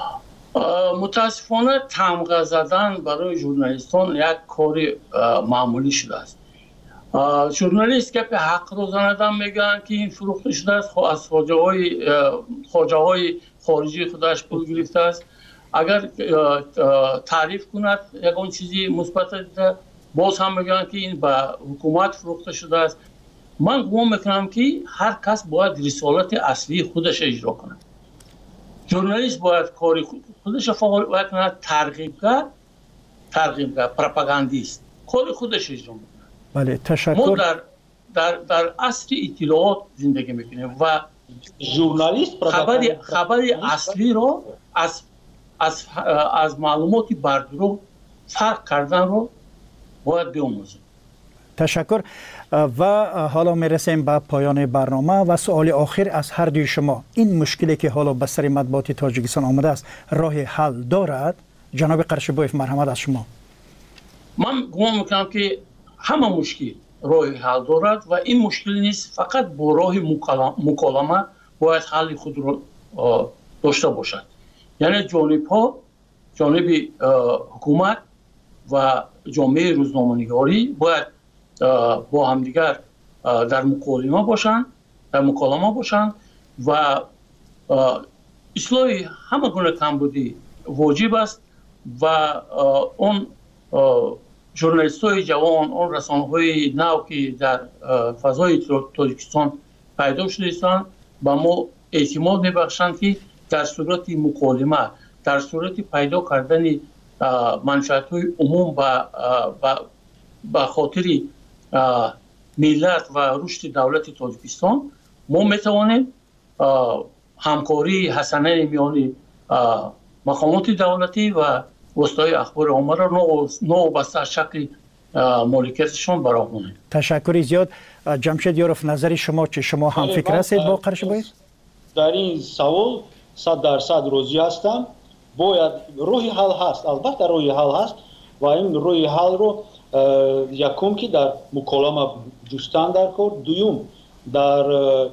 [SPEAKER 14] متاسفانه تمغه زدن برای ژورنالیستان یک کار معمولی شده است. ژورنالیست که به حق روزانه میگن که این فروخته شده است، از خواجه‌های خواجه‌های خارجی خودش پول گرفته است. اگر تعریف کند یکون چیزی مثبت باز هم میگن که این به حکومت فروخته شده است. من گمان میکنم که هر کس باید رسالت اصلی خودش اجرا کنه. ژورنالیست باید کاری خودش فعال کنه، ترغیبگر، ترغیبگر، پروپاگاندیست کاری خودش اجرا میکنه.
[SPEAKER 20] بله، تشکر.
[SPEAKER 14] ما در در در عصر اطلاعات زندگی میکنیم و
[SPEAKER 13] ژورنالیست
[SPEAKER 14] خبری خبری اصلی رو از از از معلوماتی بردرو فرق کردن رو باید بیاموزیم.
[SPEAKER 20] تشکر. و حالا میرسیم به پایان برنامه و سوال آخر از هر دوی شما. این مشکلی که حالا به سر مطبوعات تاجیکستان آمده است راه حل دارد؟ جناب قرشبایف، مرحمت از شما.
[SPEAKER 14] من گمان میکنم که همه مشکل راه حل دارد و این مشکل نیست، فقط با راه مکالمه باید حل خود رو داشته باشد. یعنی جانب ها، جانب حکومت و جامعه روزنامه‌نگاری باید با همدیگر در مکالمه باشند، در مکالمه باشند و اصلاح همه گونه کمبودی واجب است و اون ژورنالیست‌های جوان، اون رسانه‌های نو که در فضای تاجیکستان پیدا شده هستند با ما اعتماد می‌بخشند که در صورت مکالمه، در صورت پیدا کردن منفعت‌های عموم به خاطر ملت و رشد دولت تاجیکستان ما می‌توانیم همکاری حسنه میان مقامات دولتی و وسایل اخبار عامه را نوبسته شکل مالکیتشون براهمونه.
[SPEAKER 20] تشکر زیاد. جمشید یاروف، نظر شما چه؟ شما هم فکر هستید با قرشبایف؟
[SPEAKER 13] در این سوال صد درصد راضی هستم. باید روی حل هست، البته روی حل هست و این روی حل رو یکم که در مکالمه جستن در کار، دوم در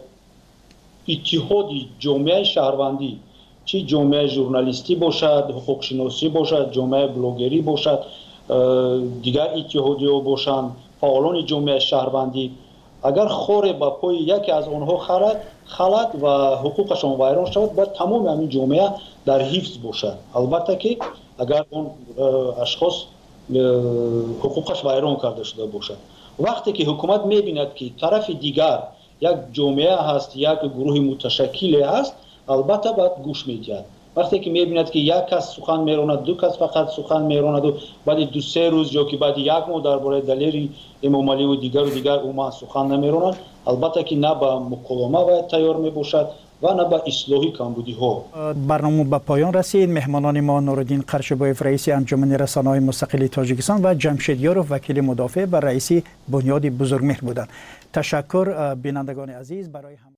[SPEAKER 13] اتحاد جامعه شهروندی، چی جامعه ژورنالیستی باشد، حقوق شناسی باشد، جامعه بلاگری باشد، دیگر اتحادیه باشند، فعالان جامعه شهروندی، اگر خور با پای یکی از آنها خرد خلط و حقوقشان ویران شود، باید تمام همین جامعه در حفظ باشد. البته که اگر اون اشخاص حقوقش ویران کرده شده باشد، وقتی که حکومت میبیند که طرف دیگر یک جامعه هست، یک گروه متشکل هست، البته باید گوش میدید. وقتی که میبیند که یک کس سخن میراند، دو کس فقط سخن میراند و بعد دو سه روز یا که بعد یک ماه درباره دلیل امام علی و دیگر و دیگر اوما سخن نمیرانند، البته که نه به مکالمه باید تیار میباشد و نه به اصلاحی کمبودی ها.
[SPEAKER 20] برنامه به پایان رسید. مهمانان ما نوردین قرشبایف رئیس انجمن رسانه‌های مستقل تاجیکستان و جمشید یاروف وکیل مدافع بر رئیس بنیاد بزرگمهر بودند. تشکر بینندگان عزیز برای هم